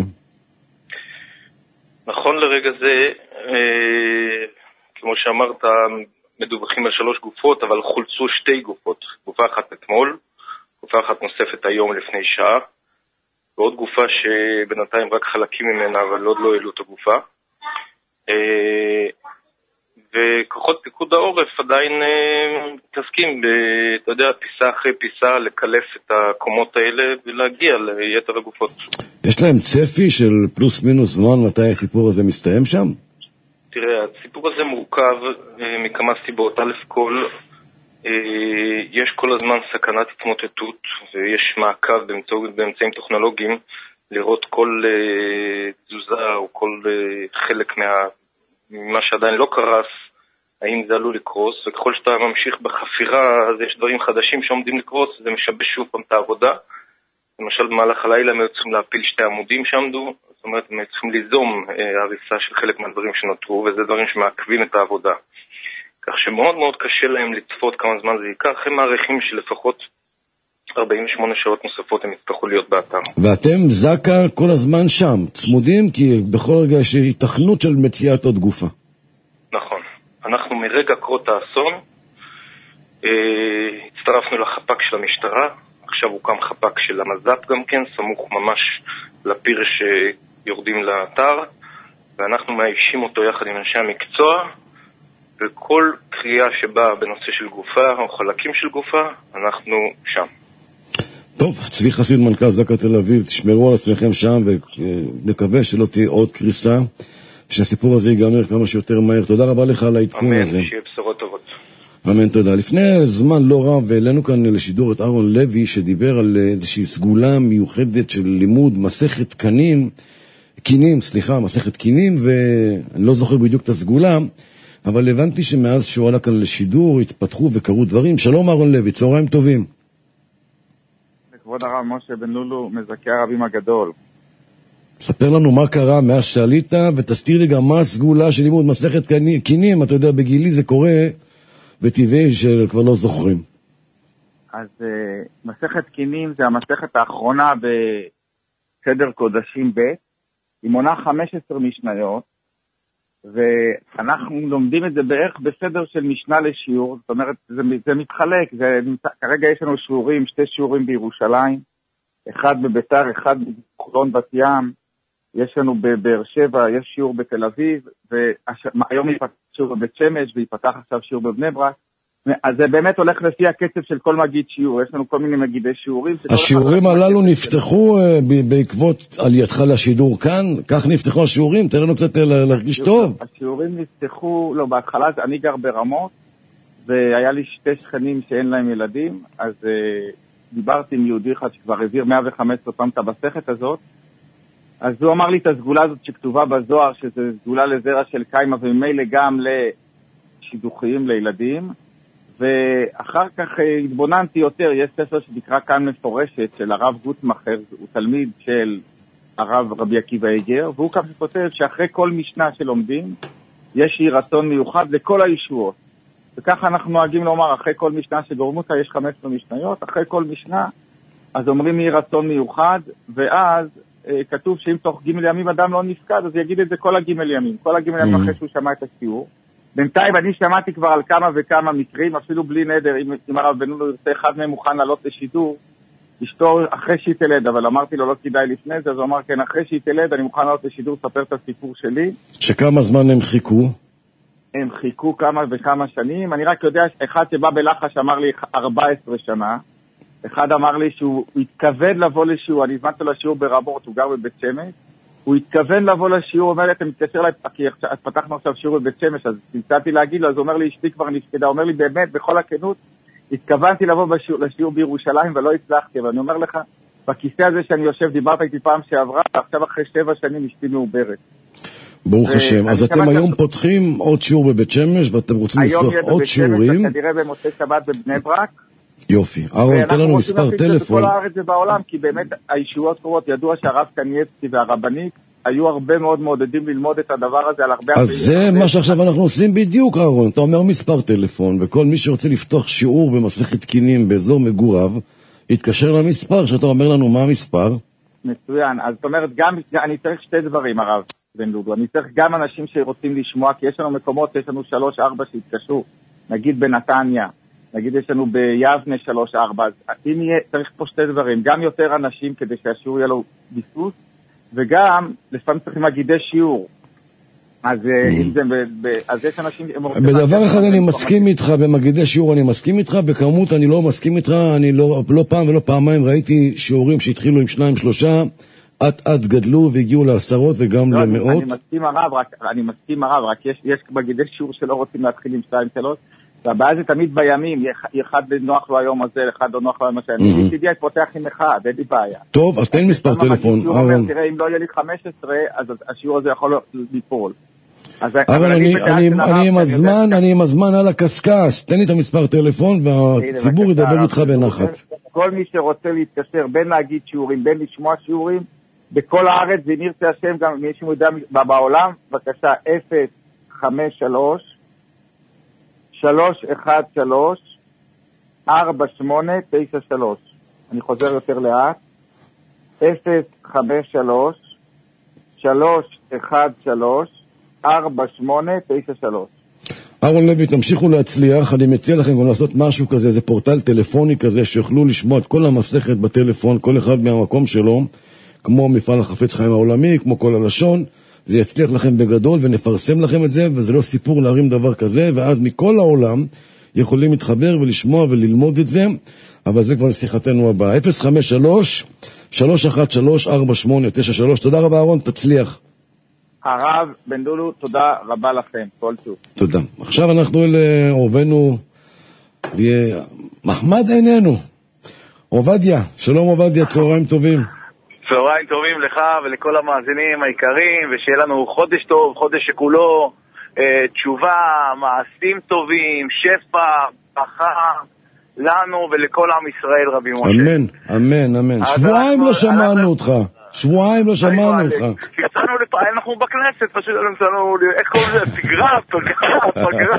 נכון לרגע זה, אה, כמו שאמרת, מדווחים על שלוש גופות, אבל חולצו שתי גופות. גופה אחת אתמול, גופה אחת נוספת היום לפני שעה, ועוד גופה שבינתיים רק חלקים ממנה, אבל עוד לא העלו את הגופה. אה, וכוחות פיקוד העורף עדיין מתעסקים, אתה יודע, פיסה אחרי פיסה, לקלף את הקומות האלה ולהגיע ליתר הגופות. יש להם צפי של פלוס מינוס זמן מתי הסיפור הזה מסתיים שם? תראה, הסיפור הזה מורכב מכמה סיבות. א' כל, יש כל הזמן סכנת התמוטטות, ויש מעקב באמצעים טכנולוגיים לראות כל תזוזה או כל חלק מה... מה שעדיין לא קרס, האם זה עלול לקרוס, וככל שאתה ממשיך בחפירה, אז יש דברים חדשים שעומדים לקרוס, זה משבש שוב פעם את העבודה. למשל, במהלך הלילה הם היו צריכים להפיל שתי עמודים שעמדו, זאת אומרת, הם היו צריכים ליזום הריסה של חלק מהדברים שנותרו, וזה דברים שמעכבים את העבודה. כך שמאוד מאוד קשה להם לצפות כמה זמן זה ייקח, הם מעריכים שלפחות ארבעים ושמונה שעות נוספות הם יצטרכו להיות באתר. ואתם זק"א כל הזמן שם, צמודים, כי בכל רגע יש התכנות של מציאת עוד גופה. נכון. אנחנו מרגע קרות האסון, אה, הצטרפנו לחפ"ק של המשטרה, עכשיו הוקם חפ"ק של המז"פ גם כן, סמוך ממש לפיר שיורדים לאתר, ואנחנו מאיישים אותו יחד עם אנשי המקצוע, וכל קריאה שבאה בנושא של גופה או חלקים של גופה, אנחנו שם. טוב, צבי חסיד, מנכ"ל זק"א תל אביב, תשמרו על עצמכם שם ונקווה שלא תהיה עוד קריסה, שהסיפור הזה ייגמר כמה שיותר מהר. תודה רבה לך על העדכון הזה. אמן, שיהיה בשורות טובות. אמן, תודה. לפני זמן לא רב, העלינו כאן לשידור את אהרון לוי, שדיבר על איזושהי סגולה מיוחדת של לימוד מסכת קנים, קינים, סליחה, מסכת קינים, ואני לא זוכר בדיוק את הסגולה, אבל הבנתי שמאז שהוא עלה כאן לשידור, התפתחו וקרו דברים. שלום אהרון לוי, צהריים טובים. כבוד הרב משה בן לולו, מזכה הרבים הגדול. ספר לנו מה קרה מאז שעלית, ותסתיר לי גם מה הסגולה של לימוד מסכת קינים. אתה יודע, בגילי זה קורה, וטבעי שכבר לא זוכרים. אז uh, מסכת קינים זה המסכת האחרונה בסדר קודשים ב', היא מונה חמש עשרה משניות, ואנחנו לומדים את זה בערך בסדר של משנה לשיעור. זאת אומרת, זה, זה מתחלק, זה, כרגע יש לנו שיעורים, שתי שיעורים בירושלים, אחד בביתר, אחד בחולון בת ים, יש לנו בבאר שבע, יש שיעור בתל אביב, והיום יפתח שיעור בבית שמש, ויפתח עכשיו שיעור בבני ברק. אז זה באמת הולך לפי הקצב של כל מגיד שיעור, יש לנו כל מיני מגידי שיעורים. השיעורים הללו נפתחו בעקבות עלייתך לשידור כאן? כך נפתחו השיעורים? תן לנו קצת להרגיש טוב. השיעורים נפתחו, לא, בהתחלה אני גר ברמות, והיה לי שתי שכנים שאין להם ילדים, אז דיברתי עם יהודי אחד שכבר העביר מאה וחמש עשרה פעם את המסכת הזאת, אז הוא אמר לי את הסגולה הזאת שכתובה בזוהר, שזה סגולה לזרע של קיימה, וממילא גם לשידוכים לילדים, ואחר כך התבוננתי יותר, יש ספר שנקרא כאן מפורשת של הרב גוטמכר, הוא תלמיד של הרב רבי עקיבא איגר, והוא ככה כותב שאחרי כל משנה שלומדים, יש יהי רצון מיוחד לכל הישועות. וככה אנחנו נוהגים לומר, אחרי כל משנה שגורמותא יש חמש עשרה משניות, אחרי כל משנה, אז אומרים יהי רצון מיוחד, ואז אה, כתוב שאם תוך ג' ימים אדם לא נפקד, אז יגיד את זה כל הג' ימים, כל הג' ימים אחרי שהוא שמע את השיעור. בינתיים אני שמעתי כבר על כמה וכמה מקרים, אפילו בלי נדר, אם, אם הרב בן לולו ירצה, אחד מהם מוכן לעלות לשידור, אשתו אחרי שהיא תלד, אבל אמרתי לו לא כדאי לפני זה, אז הוא אמר כן, אחרי שהיא תלד אני מוכן לעלות לשידור, ספר את הסיפור שלי. שכמה זמן הם חיכו? הם חיכו כמה וכמה שנים, אני רק יודע, אחד שבא בלחש אמר לי ארבע עשרה שנה, אחד אמר לי שהוא התכוון לבוא לשיעור, אני הזמנתי לו לשיעור ברמות, הוא גר בבית שמש, הוא התכוון לבוא לשיעור, אומר לי, אתה מתקשר אליי, כי פתחנו עכשיו שיעור בבית שמש, אז נמצאתי להגיד לו, אז הוא אומר לי, אשתי כבר נפקדה, הוא אומר לי, באמת, בכל הכנות, התכוונתי לבוא בשיעור, לשיעור בירושלים ולא הצלחתי, אבל אני אומר לך, בכיסא הזה שאני יושב, דיברת איתי פעם שעברה, עכשיו אחרי שבע שנים אשתי מעוברת. ברוך השם, אז אתם היום פותחים עוד שיעור בבית שמש, ואתם רוצים לפתוח עוד שיעורים. היום יהיה בבית שמש, כנראה במוצאי שבת בבני ברק. יופי. אהרון, תן לנו מספר טלפון. בכל הארץ ובעולם, כי באמת הישועות קורות, ידוע שהרב קנייבסקי והרבנית היו הרבה מאוד מעודדים ללמוד את הדבר הזה על הרבה... אז זה מה שעכשיו אנחנו עושים בדיוק, אהרון. אתה אומר מספר טלפון, וכל מי שרוצה לפתוח שיעור במסכת קינים באזור מגוריו, יתקשר למספר, שאתה אומר לנו מה המספר. מצוין. אז זאת אומרת, גם אני צריך שתי דברים, הרב בן לולו. אני צריך גם אנשים שרוצים לשמוע, כי יש לנו מקומות, יש לנו שלוש ארבע שהתקשרו, נגיד בנתניה, נגיד יש לנו ביבנה שלוש ארבע, אז אם יהיה, צריך פה שתי דברים, גם יותר אנשים כדי שהשיעור יהיה לו ביסוס, וגם לפעמים צריכים מגידי שיעור. אז אם זה, אז יש אנשים... בדבר אחד אני מסכים איתך, במגידי שיעור אני מסכים איתך, בכמות אני לא מסכים איתך, אני לא פעם ולא פעמיים ראיתי שיעורים שהתחילו עם שניים שלושה, עד עד גדלו והגיעו לעשרות וגם למאות. אני מסכים הרב, רק, אני מסכים הרב, רק יש, יש מגידי שיעור שלא רוצים להתחיל עם שתיים שלוש, והבעיה זה תמיד בימים, אחד נוח לו היום הזה, אחד לא נוח לו היום הזה. אני תדעי, אני פותח עם אחד, אין לי בעיה. טוב, אז תן מספר טלפון, אהרון. תראה, אם לא יהיה לי חמש עשרה, אז השיעור הזה יכול ליפול. אבל אני עם הזמן, אני עם הזמן על הקסקס, תן לי את המספר טלפון והציבור ידבר איתך בנחת. כל מי שרוצה להתקשר, בין להגיד שיעורים, בין לשמוע שיעורים, בכל הארץ, ואם ירצה השם, גם מי שמודע בעולם, בבקשה, אפס חמש שלוש שלוש אחד שלוש ארבע שמונה תשע שלוש. אני חוזר יותר לאט. אפס חמש שלוש שלוש אחד שלוש ארבע שמונה תשע שלוש. אהרון לוי, תמשיכו להצליח. אני מציע לכם גם לעשות משהו כזה, איזה פורטל טלפוני כזה, שיוכלו לשמוע את כל המסכת בטלפון, כל אחד מהמקום שלו, כמו מפעל החפץ חיים העולמי, כמו כל הלשון. זה יצליח לכם בגדול ונפרסם לכם את זה, וזה לא סיפור להרים דבר כזה, ואז מכל העולם יכולים להתחבר ולשמוע וללמוד את זה, אבל זה כבר שיחתנו הבאה. אפס חמש שלוש שלוש אחת שלוש ארבע שמונה תשע שלוש. תודה רבה אהרון, תצליח. הרב בן לולו, תודה רבה לכם, כל טוב. תודה. עכשיו אנחנו אל אורבנו, מחמד עינינו, עובדיה. שלום עובדיה, צהריים טובים. צהריים טובים לך ולכל המאזינים היקרים, ושיהיה לנו חודש טוב, חודש שכולו אה, תשובה, מעשים טובים, שפע, ברכה, לנו ולכל עם ישראל, רבי משה. אמן, אמן, אמן. שבועיים לא שמענו אותך. שבועיים לא שמענו אותך. יצאנו לפעמים, אנחנו בכנסת, פשוט יצאנו, איך קוראים לזה? פגרה, פגרה, פגרה.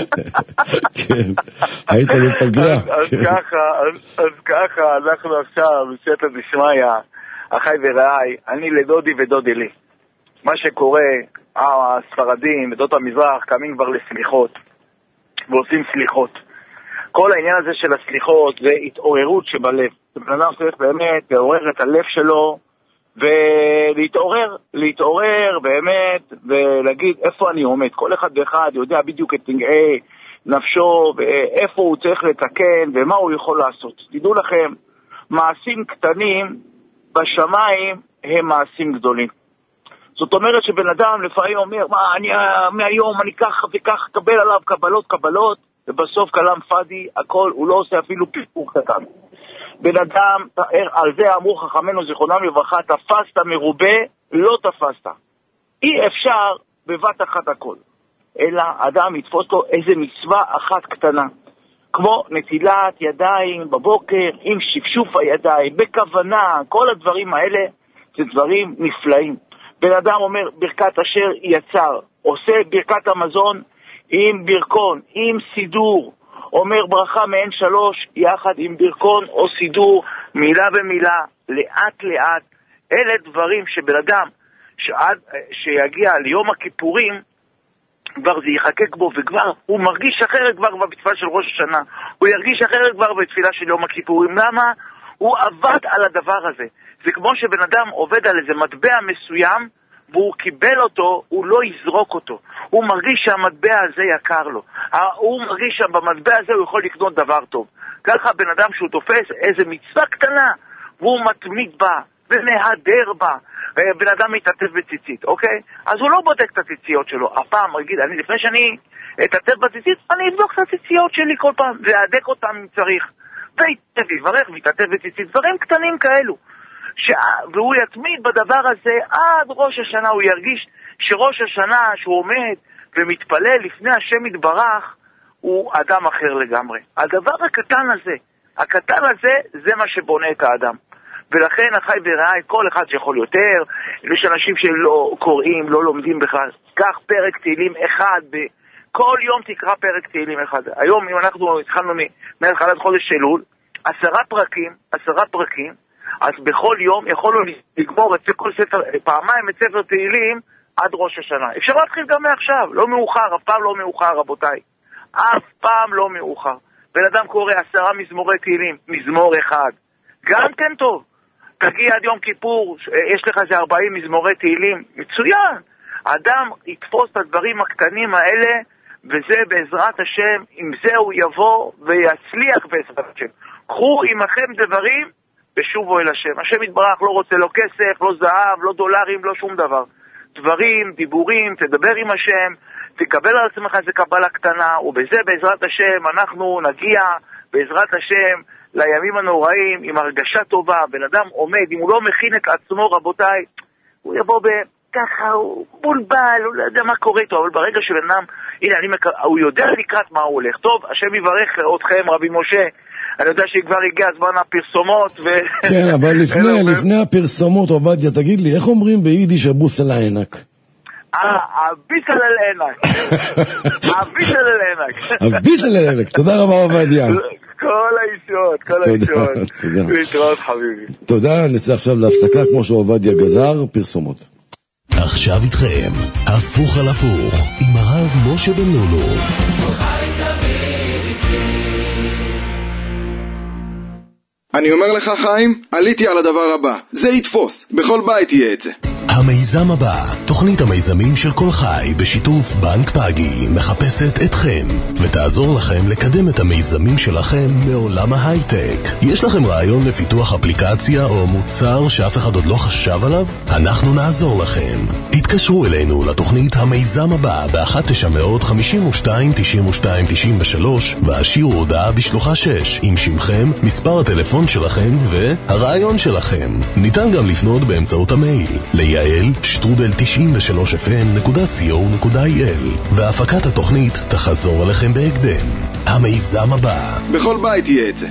כן, היית בפגרה. אז ככה, אז ככה, אנחנו עכשיו, בסייעתא דשמיא, אחיי ורעיי, אני לדודי ודודי לי. מה שקורה, הספרדים ודות המזרח קמים כבר לסליחות, ועושים סליחות. כל העניין הזה של הסליחות זה התעוררות שבלב. בן אדם צריך באמת לעורר את הלב שלו, ולהתעורר, להתעורר באמת, ולהגיד איפה אני עומד. כל אחד ואחד יודע בדיוק את פגעי נפשו, ואיפה הוא צריך לתקן, ומה הוא יכול לעשות. תדעו לכם, מעשים קטנים בשמיים הם מעשים גדולים. זאת אומרת שבן אדם לפעמים אומר, מה, אני, מהיום אני כך וכך קבל עליו קבלות קבלות, ובסוף כלם פאדי, הכל, הוא לא עושה אפילו פיתור קטן. בן אדם, על זה אמרו חכמנו זיכרונם לברכה, תפסת מרובה, לא תפסת. אי אפשר בבת אחת הכל. אלא אדם יתפוס לו איזה מצווה אחת קטנה. כמו נטילת ידיים בבוקר, עם שפשוף הידיים, בכוונה, כל הדברים האלה, זה דברים נפלאים. בן אדם אומר, ברכת אשר יצר, עושה ברכת המזון עם ברכון, עם סידור, אומר ברכה מעין שלוש, יחד עם ברכון או סידור, מילה במילה, לאט לאט. אלה דברים שבן אדם, שעד שיגיע ליום הכיפורים, כבר זה יחקק בו, וכבר הוא מרגיש אחרת כבר בתפילה של ראש השנה. הוא ירגיש אחרת כבר בתפילה של יום הכיפורים. למה? הוא עבד על הדבר הזה. זה כמו שבן אדם עובד על איזה מטבע מסוים, והוא קיבל אותו, הוא לא יזרוק אותו. הוא מרגיש שהמטבע הזה יקר לו. הוא מרגיש שבמטבע הזה הוא יכול לקנות דבר טוב. ככה בן אדם שהוא תופס איזה מצווה קטנה, והוא מתמיד בה, ומהדר בה. בן אדם מתעטף בציצית, אוקיי? אז הוא לא בודק את הציציות שלו. הפעם, רגיל, אני לפני שאני אתעטף בציצית, אני אבדוק את הציציות שלי כל פעם, ואדק אותם אם צריך. ויתעטף, יברך, ויתעטף בציצית. דברים קטנים כאלו. ש... והוא יתמיד בדבר הזה עד ראש השנה. הוא ירגיש שראש השנה שהוא עומד ומתפלל לפני השם יתברך, הוא אדם אחר לגמרי. הדבר הקטן הזה, הקטן הזה, זה מה שבונה את האדם. ולכן אחי ורעי, כל אחד שיכול יותר, יש אנשים שלא קוראים, לא לומדים בכלל, קח פרק תהילים אחד, ב... כל יום תקרא פרק תהילים אחד. היום אם אנחנו התחלנו מהתחלת חודש אלול, עשרה פרקים, עשרה פרקים, אז בכל יום יכולנו לגמור את כל ספר, פעמיים את ספר תהילים עד ראש השנה. אפשר להתחיל גם מעכשיו, לא מאוחר, אף פעם לא מאוחר רבותיי, אף פעם לא מאוחר. בן אדם קורא עשרה מזמורי תהילים, מזמור אחד, גם כן טוב. תגיע עד יום כיפור, יש לך איזה ארבעים מזמורי תהילים, מצוין. האדם יתפוס את הדברים הקטנים האלה, וזה בעזרת השם, עם זה הוא יבוא ויצליח בעזרת השם. קחו עמכם דברים ושובו אל השם. השם יתברך לא רוצה לא כסף, לא זהב, לא דולרים, לא שום דבר. דברים, דיבורים, תדבר עם השם, תקבל על עצמך איזה קבלה קטנה, ובזה בעזרת השם אנחנו נגיע בעזרת השם לימים הנוראים עם הרגשה טובה. בן אדם עומד, אם הוא לא מכין את עצמו רבותיי, הוא יבוא בככה, הוא בולבל, הוא לא יודע מה קורה איתו, אבל ברגע שבן אדם, הנה, אני מק... הוא יודע לקראת מה הוא הולך. טוב, השם יברך אתכם רבי משה, אני יודע שכבר הגיע זמן הפרסומות ו... כן, אבל לפני, לפני הפרסומות, עובדיה, תגיד לי, איך אומרים ביידיש אבוס על הענק? אה, אביס על הענק. אביס על הענק. אביס על הענק, תודה רבה עובדיה. כל האישות, כל האישות. תודה, תודה. להתראות חביבי. תודה, נצא עכשיו להפסקה כמו שעובדיה גזר, פרסומות. עכשיו איתכם, הפוך על הפוך, עם הרב משה בן לולו. אני אומר לך חיים, עליתי על הדבר הבא, זה יתפוס, בכל בית יהיה את זה. המיזם הבא, תוכנית המיזמים של כל חי בשיתוף בנק פאגי, מחפשת אתכם ותעזור לכם לקדם את המיזמים שלכם מעולם ההייטק. יש לכם רעיון לפיתוח אפליקציה או מוצר שאף אחד עוד לא חשב עליו? אנחנו נעזור לכם. התקשרו אלינו לתוכנית המיזם הבא ב-אחת תשע חמש שתיים תשעים ושתיים תשעים ושלוש והשאירו הודעה בשלוחה שש עם שמכם, מספר הטלפון שלכם והרעיון שלכם. ניתן גם לפנות באמצעות המייל ליעל שטרודל תשעים ושלוש אף אם נקודה סי או נקודה איי אל והפקת התוכנית תחזור אליכם בהקדם. המיזם הבא. בכל בית יהיה את זה.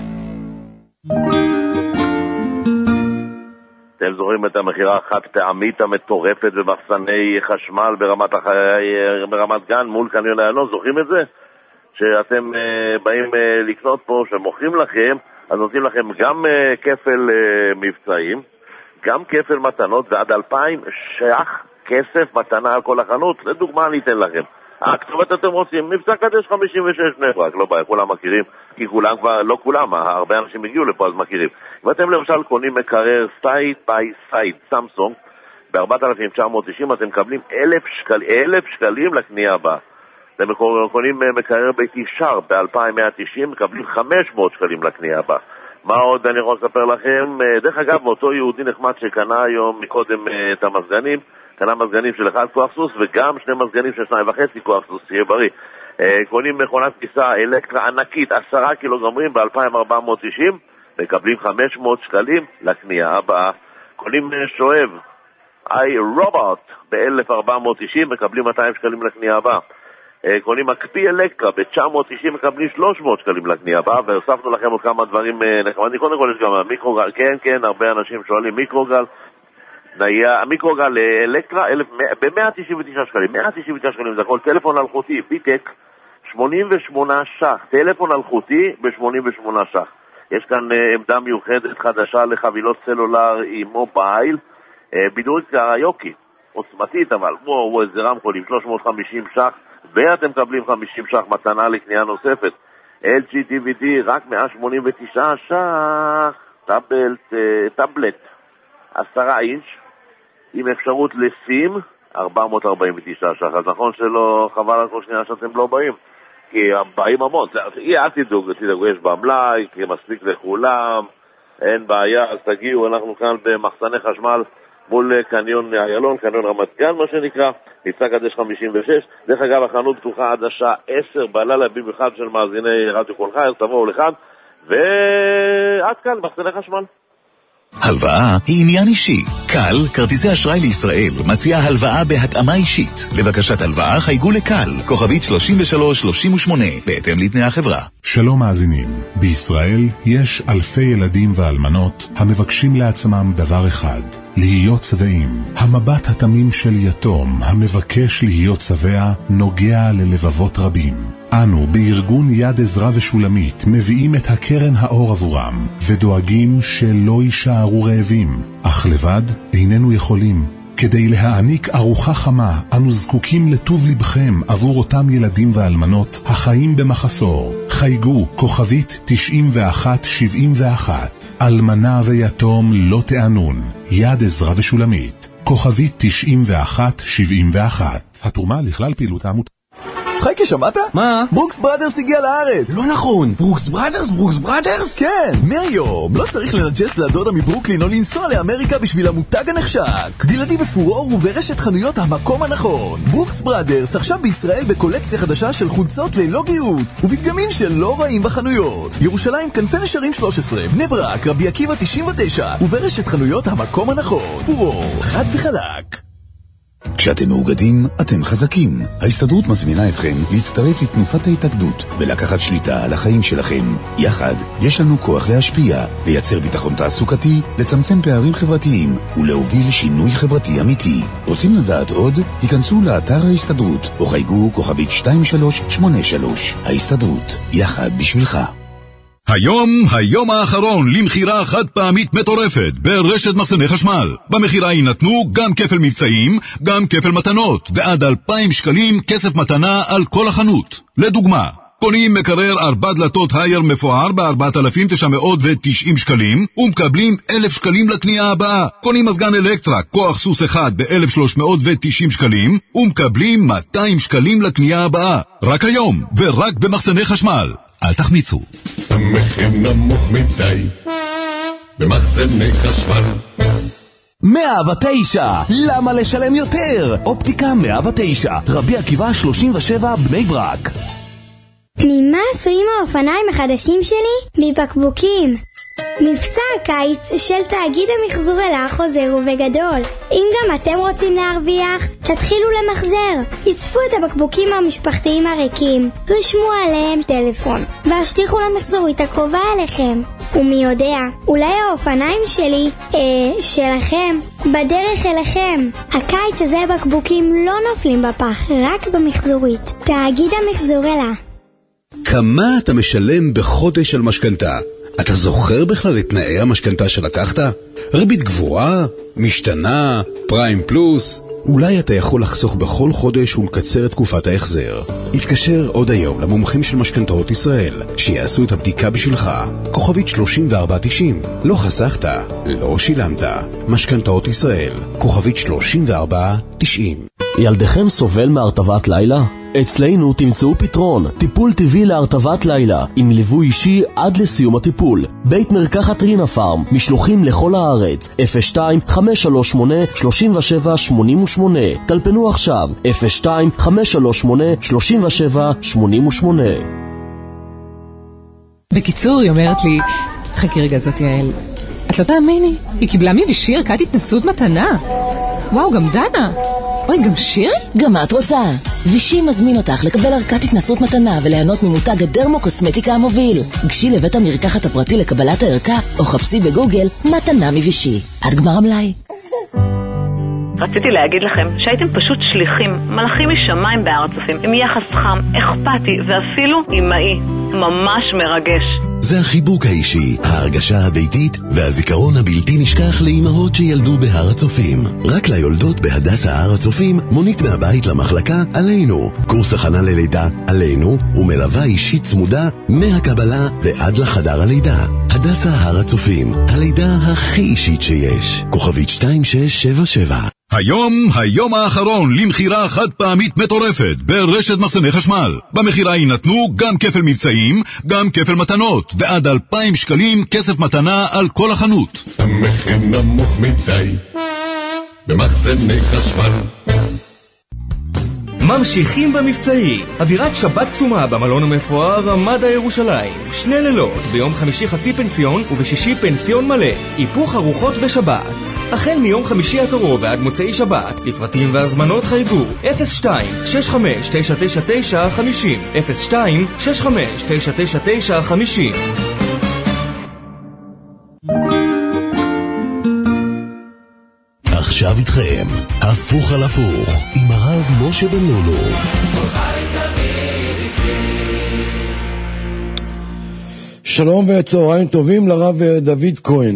אתם זוכרים את המחירה החד פעמית המטורפת במחסני חשמל ברמת, הח... ברמת גן מול קניון איילון? זוכרים את זה? שאתם uh, באים uh, לקנות פה, שמוכרים לכם, אז נותנים לכם גם uh, כפל uh, מבצעים, גם כפל מתנות, ועד אלפיים שח כסף מתנה על כל החנות. לדוגמה אני אתן לכם. הכתובת אתם רוצים, מבצע קדש חמישים ושש בני ברק, לא בעיה, כולם מכירים, כי כולם כבר, לא כולם, הרבה אנשים הגיעו לפה אז מכירים. ואתם למשל קונים מקרר סייד ביי סייד, סמסונג, ב-ארבעת אלפים תשע מאות תשעים אתם מקבלים אלף שקלים, אלף שקלים לקנייה הבאה. אתם קונים מקרר ביתי שר ב-אלפיים מאה תשעים, מקבלים חמש מאות שקלים לקנייה הבאה. מה עוד אני יכול לספר לכם? דרך אגב, מאותו יהודי נחמד שקנה היום מקודם את המזגנים, קנה מזגנים של אחד כוח סוס וגם שני מזגנים של שניים וחצי כוח סוס, שיהיה בריא. קונים מכונת כיסה אלקטרה ענקית, עשרה קילוגרמים ב-אלפיים ארבע מאות תשעים, מקבלים חמש מאות שקלים לקנייה הבאה. קונים שואב איי רובוט ב-אלף ארבע מאות תשעים, מקבלים מאתיים שקלים לקנייה הבאה. קונים מקפיא אלקטרה ב-תשע מאות תשעים, מקבלים שלוש מאות שקלים לקנייה הבאה, והוספנו לכם עוד כמה דברים נחמדים. קודם כל יש גם מיקרוגל, כן כן, הרבה אנשים שואלים מיקרוגל, מיקרוגל אלקטרה ב-מאה תשעים ותשעה שקלים, מאה תשעים ותשעה שקלים זה הכל. טלפון אלחוטי ביטק שמונים ושמונה שח, טלפון אלחוטי ב-שמונים ושמונה שח. יש כאן עמדה מיוחדת חדשה לחבילות סלולר עם מובייל, בידור קריוקי עוצמתית, אבל וואו, איזה רמקול עם שלוש מאות וחמישים שח, ואתם מקבלים חמישים שח מתנה לקנייה נוספת. אל ג'י די וי די רק מאה שמונים ותשעה שח, טאבלט, טאבלט עשרה אינץ' עם אפשרות לסים ארבע מאות ארבעים ותשעה שח. אז נכון שלא, חבל על כל שנייה שאתם לא באים, כי באים המון. אל תדאגו, תדאגו, יש במלאי, כי מספיק לכולם, אין בעיה, אז תגיעו. אנחנו כאן במחסני חשמל מול קניון איילון, קניון רמת גן מה שנקרא, מבצע קדש חמישים ושש. דרך אגב, החנות פתוחה עד השעה עשר בלילה, במיוחד של מאזיני רדיו כל חי, אז תבואו לכאן, ועד כאן מחסני חשמל. הלוואה היא עניין אישי. קל, כרטיסי אשראי לישראל, מציעה הלוואה בהתאמה אישית. לבקשת הלוואה חייגו לקל, כוכבית שלושים ושלוש שלושים ושמונה, בהתאם לתנאי החברה. שלום מאזינים, בישראל יש אלפי ילדים ואלמנות המבקשים לעצמם דבר אחד, להיות שבעים. המבט התמים של יתום המבקש להיות שבע נוגע ללבבות רבים. אנו בארגון יד עזרא ושולמית מביאים את הקרן האור עבורם ודואגים שלא יישארו רעבים, אך לבד איננו יכולים. כדי להעניק ארוחה חמה אנו זקוקים לטוב לבכם עבור אותם ילדים ואלמנות החיים במחסור. חייגו כוכבית תשעים ואחת שבעים ואחת, אלמנה ויתום לא תענון, יד עזרא ושולמית, כוכבית תשעים ואחת שבעים ואחת. התרומה לכלל פעילות העמותה. חייקה, שמעת? מה? ברוקס בראדרס הגיע לארץ. לא נכון, ברוקס בראדרס? ברוקס בראדרס? כן, מהיום לא צריך לנג'ס לדודה מברוקלין או לנסוע לאמריקה בשביל המותג הנחשק. בלעדי בפורור וברשת חנויות המקום הנכון. ברוקס בראדרס עכשיו בישראל בקולקציה חדשה של חולצות ללא גיוץ ובדגמים שלא רעים בחנויות. ירושלים כנפי נשרים שלוש עשרה, בני ברק, רבי עקיבא תשעים ותשע וברשת חנויות המקום הנכון. פורור, חד וחלק. כשאתם מאוגדים, אתם חזקים. ההסתדרות מזמינה אתכם להצטרף לתנופת ההתאגדות ולקחת שליטה על החיים שלכם. יחד, יש לנו כוח להשפיע, לייצר ביטחון תעסוקתי, לצמצם פערים חברתיים ולהוביל שינוי חברתי אמיתי. רוצים לדעת עוד? היכנסו לאתר ההסתדרות או חייגו כוכבית שתיים שלוש שמונה שלוש. ההסתדרות, יחד בשבילך. היום, היום האחרון למחירה חד פעמית מטורפת ברשת מחסני חשמל. במחירה יינתנו גם כפל מבצעים, גם כפל מתנות, ועד אלפיים שקלים כסף מתנה על כל החנות. לדוגמה, קונים מקרר ארבע דלתות הייר מפואר ב-ארבעת אלפים תשע מאות ותשעים שקלים, ומקבלים אלף שקלים לקנייה הבאה. קונים מזגן אלקטרה, כוח סוס אחד ב-אלף ושלוש מאות ותשעים שקלים, ומקבלים מאתיים שקלים לקנייה הבאה. רק היום, ורק במחסני חשמל. אל תחמיצו. המחיר נמוך מדי במחסני חשמל. מאה ותשע, למה לשלם יותר? אופטיקה מאה ותשע, רבי עקיבא שלושים ושבע, בני ברק. ממה עשויים האופניים החדשים שלי? מבקבוקים. מבצע הקיץ של תאגיד המחזור אלה חוזר ובגדול. אם גם אתם רוצים להרוויח, תתחילו למחזר. אספו את הבקבוקים המשפחתיים הריקים, רשמו עליהם טלפון, והשליחו למחזורית הקרובה אליכם. ומי יודע, אולי האופניים שלי, אה, שלכם, בדרך אליכם. הקיץ הזה בקבוקים לא נופלים בפח, רק במחזורית. תאגיד המחזור אלה. כמה אתה משלם בחודש על משכנתה? אתה זוכר בכלל את תנאי המשכנתה שלקחת? ריבית גבוהה? משתנה? פריים פלוס? אולי אתה יכול לחסוך בכל חודש ולקצר את תקופת ההחזר. התקשר עוד היום למומחים של משכנתאות ישראל, שיעשו את הבדיקה בשבילך. כוכבית שלושים וארבע תשעים. לא חסכת, לא שילמת. משכנתאות ישראל, כוכבית שלושים וארבע תשעים. ילדיכם סובל מהרטבת לילה? אצלנו תמצאו פתרון, טיפול טבעי להרטבת לילה, עם ליווי אישי עד לסיום הטיפול. בית מרקחת רינה פארם, משלוחים לכל הארץ, אפס שתיים חמש שלוש שמונה שלוש שבע שמונה שמונה. טלפנו עכשיו, אפס שתיים חמש שלוש שמונה שלוש שבע שמונה שמונה. בקיצור, היא אומרת לי, חכי רגע זאת יעל, את לא תאמיני, היא קיבלה מבישי ערכת התנסות מתנה. וואו, גם דנה. אוי, גם שירי? גם את רוצה. וישי מזמין אותך לקבל ערכת התנסות מתנה וליהנות ממותג הדרמו-קוסמטיקה המוביל. גשי לבית המרקחת הפרטי לקבלת הערכה, או חפשי בגוגל מתנה מוישי. עד גמר המלאי. רציתי להגיד לכם שהייתם פשוט שליחים, מלאכים משמיים בהר הצופים, עם יחס חם, אכפתי ואפילו אמאי. ממש מרגש. זה החיבוק האישי, ההרגשה הביתית והזיכרון הבלתי נשכח לאימהות שילדו בהר הצופים. רק ליולדות בהדסה הר הצופים מונית מהבית למחלקה עלינו, קורס הכנה ללידה עלינו, ומלווה אישית צמודה מהקבלה ועד לחדר הלידה. הדסה הר הצופים, הלידה הכי אישית שיש. כוכבית שתיים שש שבע שבע. היום, היום האחרון למחירה חד פעמית מטורפת ברשת מחסני חשמל. במחירה יינתנו גם כפל מבצעים, גם כפל מתנות, ועד אלפיים שקלים כסף מתנה על כל החנות. המחיר נמוך מדי במחסני חשמל. ממשיכים במבצעים. אווירת שבת קסומה במלון המפואר רמדה ירושלים. שני לילות, ביום חמישי חצי פנסיון ובשישי פנסיון מלא. היפוך ארוחות בשבת. החל מיום חמישי הקרוב ועד מוצאי שבת. לפרטים והזמנות חייגו אפס שתיים שש חמש תשע תשע תשע חמישים אפס שתיים שש חמש תשע תשע תשע חמישים. עכשיו איתכם, הפוך על הפוך, עם הרב משה בן לולו. שלום וצהריים טובים לרב דוד כהן.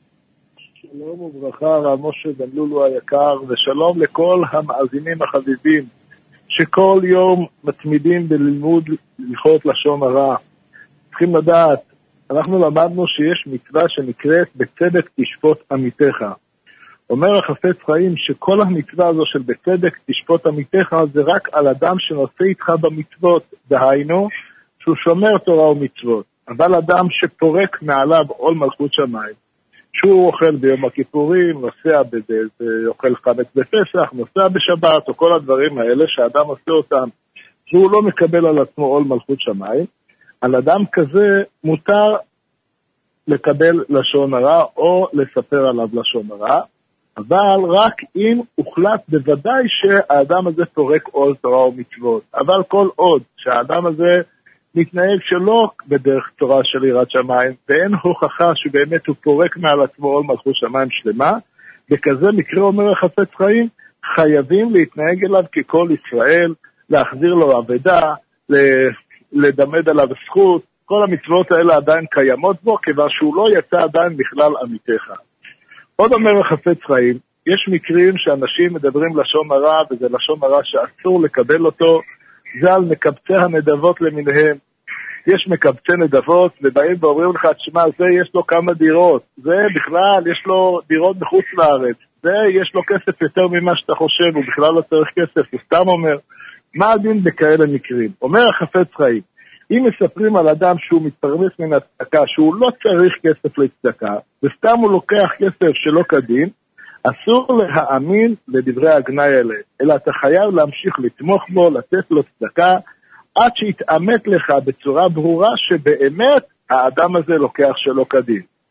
שלום וברכה, הרב משה בן לולו היקר, ושלום לכל המאזינים החביבים, שכל יום מתמידים בלימוד הלכות לשון הרע. צריכים לדעת, אנחנו למדנו שיש מצווה שנקראת בצדק תשפוט עמיתך. אומר החפץ חיים שכל המצווה הזו של בצדק תשפוט עמיתך זה רק על אדם שנושא איתך במצוות, דהיינו שהוא שומר תורה ומצוות. אבל אדם שפורק מעליו עול מלכות שמיים, שהוא אוכל ביום הכיפורים, נוסע בזה, אוכל חמץ בפסח, נוסע בשבת, או כל הדברים האלה שאדם עושה אותם, שהוא לא מקבל על עצמו עול מלכות שמיים, על אדם כזה מותר לקבל לשון הרע או לספר עליו לשון הרע, אבל רק אם הוחלט בוודאי שהאדם הזה פורק עול תורה ומצוות. אבל כל עוד שהאדם הזה מתנהג שלא בדרך תורה של יראת שמיים, ואין הוכחה שבאמת הוא פורק מעל עצמו עול מלכות שמיים שלמה, בכזה מקרה אומר החפץ חיים, חייבים להתנהג אליו ככל ישראל, להחזיר לו עבדה, לדמד עליו זכות, כל המצוות האלה עדיין קיימות בו, כיוון שהוא לא יצא עדיין בכלל עמיתך. עוד אומר החפץ חיים, יש מקרים שאנשים מדברים לשון הרע, וזה לשון הרע שאסור לקבל אותו, זה על מקבצי הנדבות למיניהם. יש מקבצי נדבות, ובאים ואומרים לך, תשמע, זה יש לו כמה דירות, זה בכלל יש לו דירות בחוץ לארץ, זה יש לו כסף יותר ממה שאתה חושב, הוא בכלל לא צריך כסף, הוא סתם אומר, מה הדין בכאלה מקרים? אומר החפץ חיים, אם מספרים על אדם שהוא מתפרנס מן הצדקה, שהוא לא צריך כסף לצדקה, וסתם הוא לוקח כסף שלא כדין, אסור להאמין לדברי הגנאי האלה, אלא אתה חייב להמשיך לתמוך בו, לתת לו צדקה, עד שיתאמת לך בצורה ברורה שבאמת האדם הזה לוקח שלא כדין.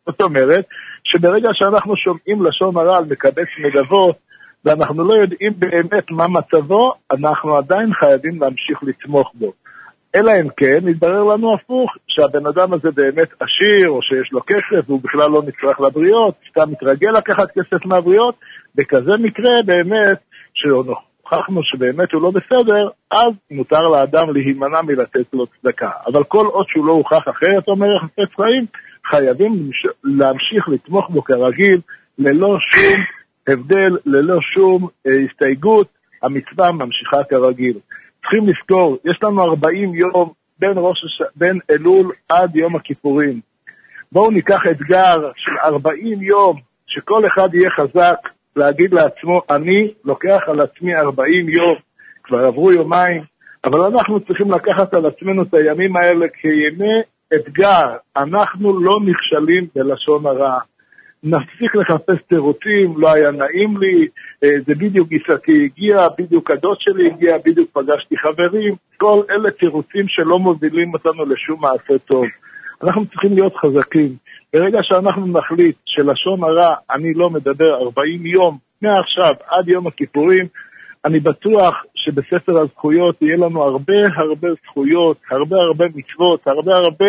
זאת אומרת, שברגע שאנחנו שומעים לשון הרע על מקבץ נדבות, ואנחנו לא יודעים באמת מה מצבו, אנחנו עדיין חייבים להמשיך לתמוך בו. אלא אם כן, מתברר לנו הפוך, שהבן אדם הזה באמת עשיר, או שיש לו כסף, והוא בכלל לא נצטרך לבריות, סתם מתרגל לקחת כסף מהבריות, בכזה מקרה באמת, שהוכחנו שבאמת הוא לא בסדר, אז מותר לאדם להימנע מלתת לו צדקה. אבל כל עוד שהוא לא הוכח אחרת, אומר החפץ חיים, חייבים להמשיך לתמוך בו כרגיל, ללא שום הבדל, ללא שום אה, הסתייגות, המצווה ממשיכה כרגיל. צריכים לזכור, יש לנו ארבעים יום בין, ראש, בין אלול עד יום הכיפורים. בואו ניקח אתגר של ארבעים יום, שכל אחד יהיה חזק להגיד לעצמו, אני לוקח על עצמי ארבעים יום, כבר עברו יומיים, אבל אנחנו צריכים לקחת על עצמנו את הימים האלה כימי אתגר. אנחנו לא נכשלים בלשון הרע. נפסיק לחפש תירוצים, לא היה נעים לי, זה בדיוק גיסתי הגיע, בדיוק הדוד שלי הגיע, בדיוק פגשתי חברים, כל אלה תירוצים שלא מובילים אותנו לשום מעשה טוב. אנחנו צריכים להיות חזקים. ברגע שאנחנו נחליט שלשון הרע, אני לא מדבר ארבעים יום, מעכשיו עד יום הכיפורים, אני בטוח שבספר הזכויות יהיה לנו הרבה הרבה זכויות, הרבה הרבה מצוות, הרבה הרבה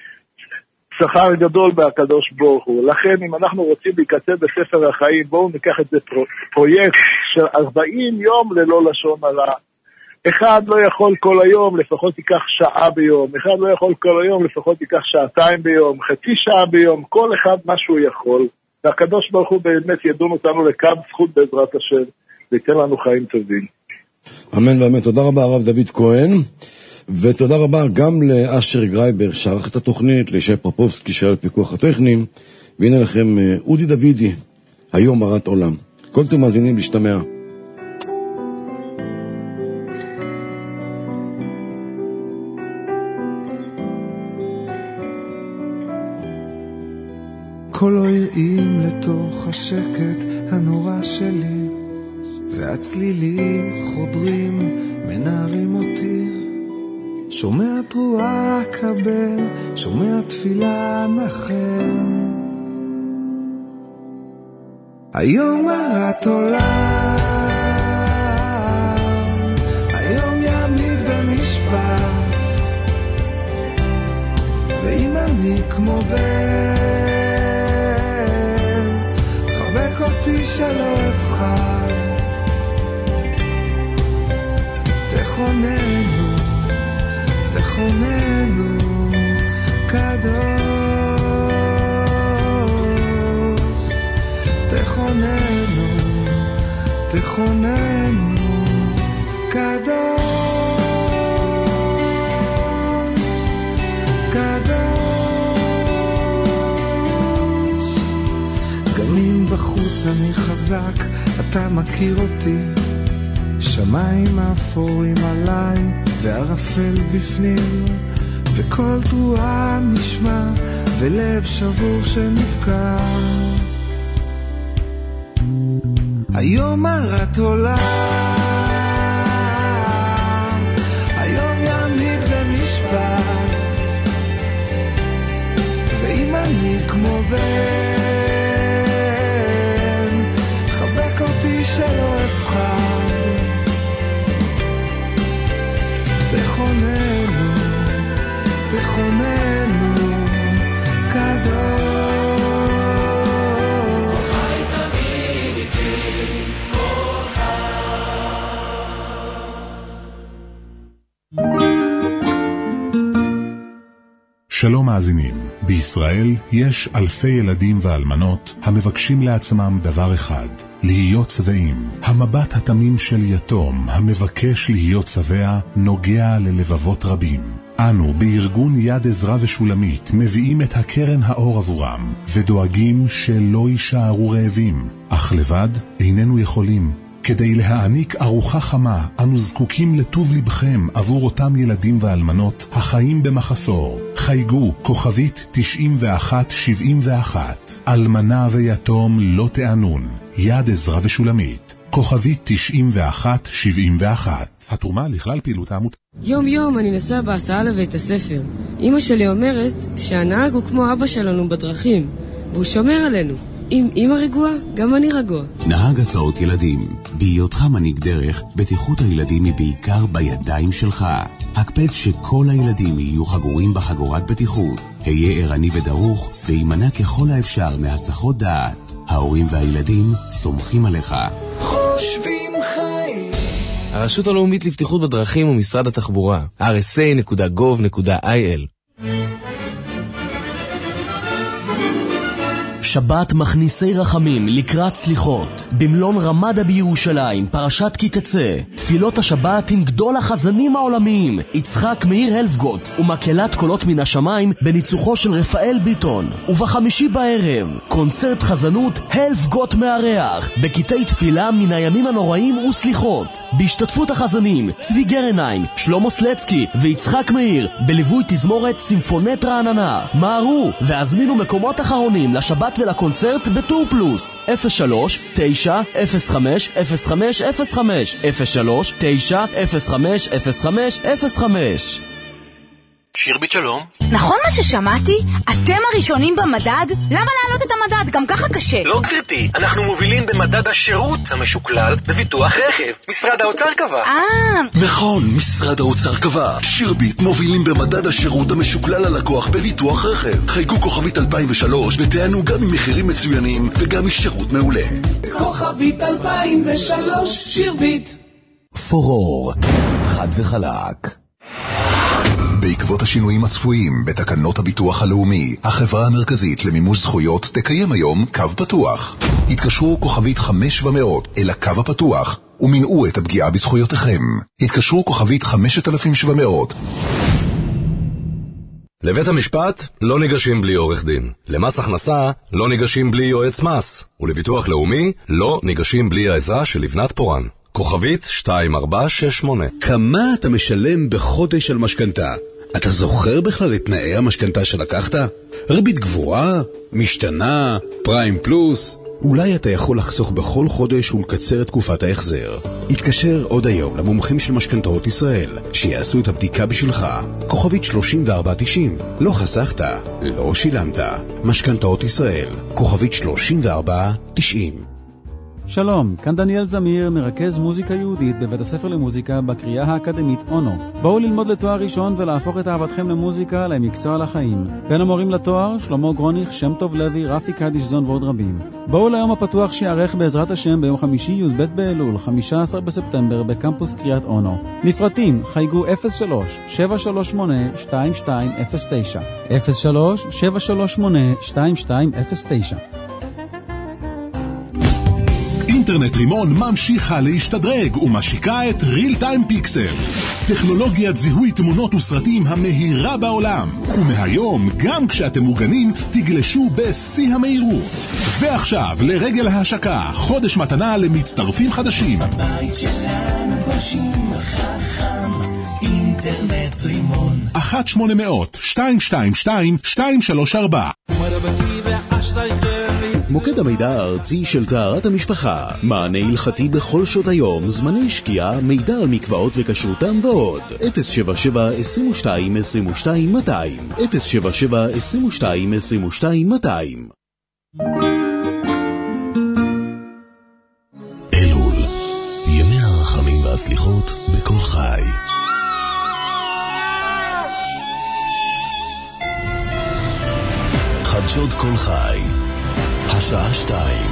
שכר גדול בהקדוש ברוך הוא. לכן אם אנחנו רוצים להיקצב בספר החיים, בואו ניקח את זה פרו, פרויקט של ארבעים יום ללא לשון הרע. אחד לא יכול כל היום, לפחות ייקח שעה ביום. אחד לא יכול כל היום, לפחות ייקח שעתיים ביום, חצי שעה ביום, כל אחד מה שהוא יכול. והקדוש ברוך הוא באמת ידון אותנו לקו זכות בעזרת השם, וייתן לנו חיים טובים. אמן ואמן. תודה רבה הרב דוד כהן. ותודה רבה גם לאשר גרייבר שערך את התוכנית, לישי פרופובסקי שהיה לפיקוח הטכנים, והנה לכם אודי דוידי, היום הרת עולם. כל אתם מאזינים להשתמע. קולו יראים לתוך השקט הנורא שלי, והצלילים חודרים מנערים אותי. שומע תרועה קבל, שומע תפילה נחם. היום הרת עולם, היום יעמיד במשפט, ואם אני כמו בן, חבק אותי שלא אבחר. תכוננו, תכוננו קדוש, תכוננו, תכוננו קדוש, קדוש. גלים בחוץ אני חזק, אתה מכיר אותי, שמיים אפורים עליי וערפל בפנים, וכל תרועה נשמע ולב שבור שנפקע. היום הרת עולם, היום יעמיד במשפט, ואם אני כמו בן, חבק אותי שלא אבחר. תכוננו, תכוננו קדוש. כל חי תמיד איתי, כל שלום מאזינים, בישראל יש אלפי ילדים ואלמנות המבקשים לעצמם דבר אחד, להיות שבעים. המבט התמים של יתום המבקש להיות שבע נוגע ללבבות רבים. אנו בארגון יד עזרא ושולמית מביאים את הקרן האור עבורם ודואגים שלא יישארו רעבים, אך לבד איננו יכולים. כדי להעניק ארוחה חמה, אנו זקוקים לטוב לבכם עבור אותם ילדים ואלמנות החיים במחסור. חייגו כוכבית תשעים ואחת שבעים ואחת. אלמנה ויתום לא תענון. יד עזרא ושולמית. כוכבית תשעים ואחת שבעים ואחת. התרומה לכלל פעילות העמותה. יום יום אני נסע בהסעה לבית הספר. אמא שלי אומרת שהנהג הוא כמו אבא שלנו בדרכים. והוא שומר עלינו. אם אמא רגועה, גם אני רגוע. נהג הסעות ילדים. בהיותך מנהיג דרך, בטיחות הילדים היא בעיקר בידיים שלך. הקפד שכל הילדים יהיו חגורים בחגורת בטיחות. היה ערני ודרוך, וימנע ככל האפשר מהסחות דעת. ההורים והילדים סומכים עליך. חושבים חיים. הרשות הלאומית לבטיחות בדרכים ומשרד התחבורה. אר אס איי נקודה גוב נקודה איי אל. שבת מכניסי רחמים לקראת סליחות. במלון רמדה בירושלים, פרשת כי תצא. תפילות השבת עם גדול החזנים העולמיים, יצחק מאיר הלפגוט, ומקהלת קולות מן השמיים בניצוחו של רפאל ביטון. ובחמישי בערב, קונצרט חזנות הלפגוט מארח, בקטעי תפילה מן הימים הנוראים וסליחות. בהשתתפות החזנים, צבי גרניים, שלמה סלצקי ויצחק מאיר, בליווי תזמורת סימפונט רעננה. מהרו והזמינו מקומות אחרונים לשבת ולקונצרט בטור פלוס. אפס שלוש תשע אפס חמש אפס חמש אפס חמש אפס שלוש תשע אפס חמש אפס חמש אפס חמש. שירבית שלום. נכון מה ששמעתי? אתם הראשונים במדד? למה להעלות את המדד? גם ככה קשה. לא גברתי, אנחנו מובילים במדד השירות המשוקלל בביטוח רכב. משרד האוצר קבע. אה. נכון, משרד האוצר קבע. שירבית מובילים במדד השירות המשוקלל ללקוח בביטוח רכב. חייגו כוכבית אלפיים ושלוש ותענו גם ממחירים מצוינים וגם משירות מעולה. כוכבית אלפיים ושלוש, שירבית. פורור, חד וחלק. בעקבות השינויים הצפויים בתקנות הביטוח הלאומי, החברה המרכזית למימוש זכויות תקיים היום קו פתוח. התקשרו כוכבית חמש ומאות אל הקו הפתוח ומנעו את הפגיעה בזכויותיכם. התקשרו כוכבית חמשת אלפים שבע מאות. לבית המשפט לא ניגשים בלי עורך דין. למס הכנסה לא ניגשים בלי יועץ מס. ולביטוח לאומי לא ניגשים בלי העזרה של לבנת פורן. כוכבית שתיים ארבע שש שמונה. כמה אתה משלם בחודש על משכנתה? אתה זוכר בכלל את תנאי המשכנתה שלקחת? ריבית גבוהה? משתנה? פריים פלוס? אולי אתה יכול לחסוך בכל חודש ולקצר את תקופת ההחזר. התקשר עוד היום למומחים של משכנתאות ישראל, שיעשו את הבדיקה בשבילך. כוכבית שלושים וארבע תשעים. לא חסכת, לא שילמת. משכנתאות ישראל, כוכבית שלושים וארבע תשעים. שלום, כאן דניאל זמיר, מרכז מוזיקה יהודית בבית הספר למוזיקה בקריאה האקדמית אונו. בואו ללמוד לתואר ראשון ולהפוך את אהבתכם למוזיקה למקצוע לחיים. בין המורים לתואר, שלמה גרוניך, שם טוב לוי, רפי קדישזון ועוד רבים. בואו ליום הפתוח שיערך בעזרת השם ביום חמישי י"ב באלול, חמישה עשר בספטמבר בקמפוס קריית אונו. לפרטים, חייגו אפס שלוש שבע שלוש שמונה שתיים שתיים אפס תשע אפס שלוש שבע שלוש שמונה שתיים שתיים אפס תשע. אינטרנט רימון ממשיכה להשתדרג ומשיקה את ריל טיים פיקסל, טכנולוגיית זיהוי תמונות וסרטים המהירה בעולם. ומהיום גם כשאתם מוגנים תגלשו בשיא המהירות. ועכשיו לרגל ההשקה חודש מתנה למצטרפים חדשים. הבית שלנו גושים חכם, אינטרנט רימון. אחת שמונה מאות שתיים שתיים שתיים שתיים שלוש ארבע. מוקד המידע הארצי של טהרת המשפחה, מענה הלכתי בכל שעות היום, זמני שקיעה, מידע על מקוואות וכשרותם ועוד. אפס שבע שבע עשרים ושתיים עשרים ושתיים מאתיים אפס שבע שבע עשרים ושתיים עשרים ושתיים מאתיים. אלול, ימי הרחמים והסליחות בכל חי. חדשות כל חי, השעה שתיים.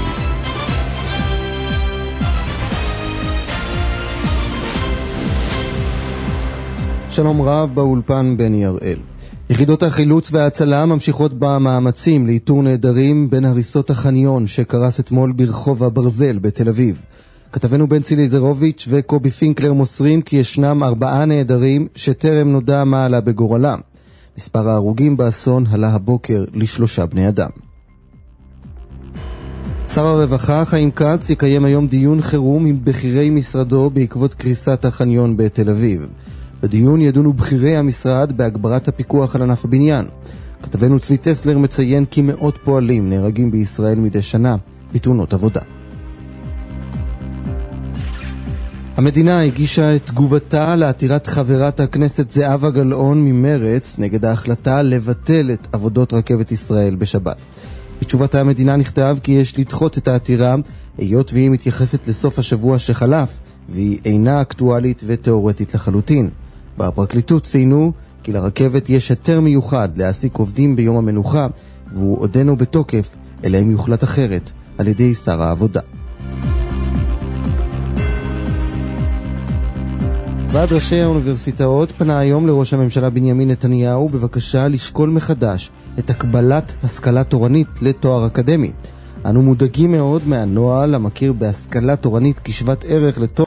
שלום רב, באולפן בני הראל. יחידות החילוץ וההצלה ממשיכות במאמצים לאיתור נעדרים בין הריסות החניון שקרס אתמול ברחוב הברזל בתל אביב. כתבנו בן צילי זרוביץ' וקובי פינקלר מוסרים כי ישנם ארבעה נעדרים שטרם נודע מה עלה בגורלם. מספר ההרוגים באסון עלה הבוקר לשלושה בני אדם. שר הרווחה חיים כץ יקיים היום דיון חירום עם בכירי משרדו בעקבות קריסת החניון בתל אביב. בדיון ידונו בכירי המשרד בהגברת הפיקוח על ענף הבניין. כתבנו צבי טסלר מציין כי מאות פועלים נהרגים בישראל מדי שנה בתאונות עבודה. המדינה הגישה את תגובתה לעתירת חברת הכנסת זהבה גלאון ממרץ נגד ההחלטה לבטל את עבודות רכבת ישראל בשבת. בתשובת המדינה נכתב כי יש לדחות את העתירה, היות והיא מתייחסת לסוף השבוע שחלף, והיא אינה אקטואלית ותיאורטית לחלוטין. בפרקליטות ציינו כי לרכבת יש היתר מיוחד להעסיק עובדים ביום המנוחה, והוא עודנו בתוקף, אלא אם יוחלט אחרת על ידי שר העבודה. ועד ראשי האוניברסיטאות פנה היום לראש הממשלה בנימין נתניהו בבקשה לשקול מחדש את הקבלת השכלה תורנית לתואר אקדמי. אנו מודאגים מאוד מהנוהל המכיר בהשכלה תורנית כשוות ערך לתואר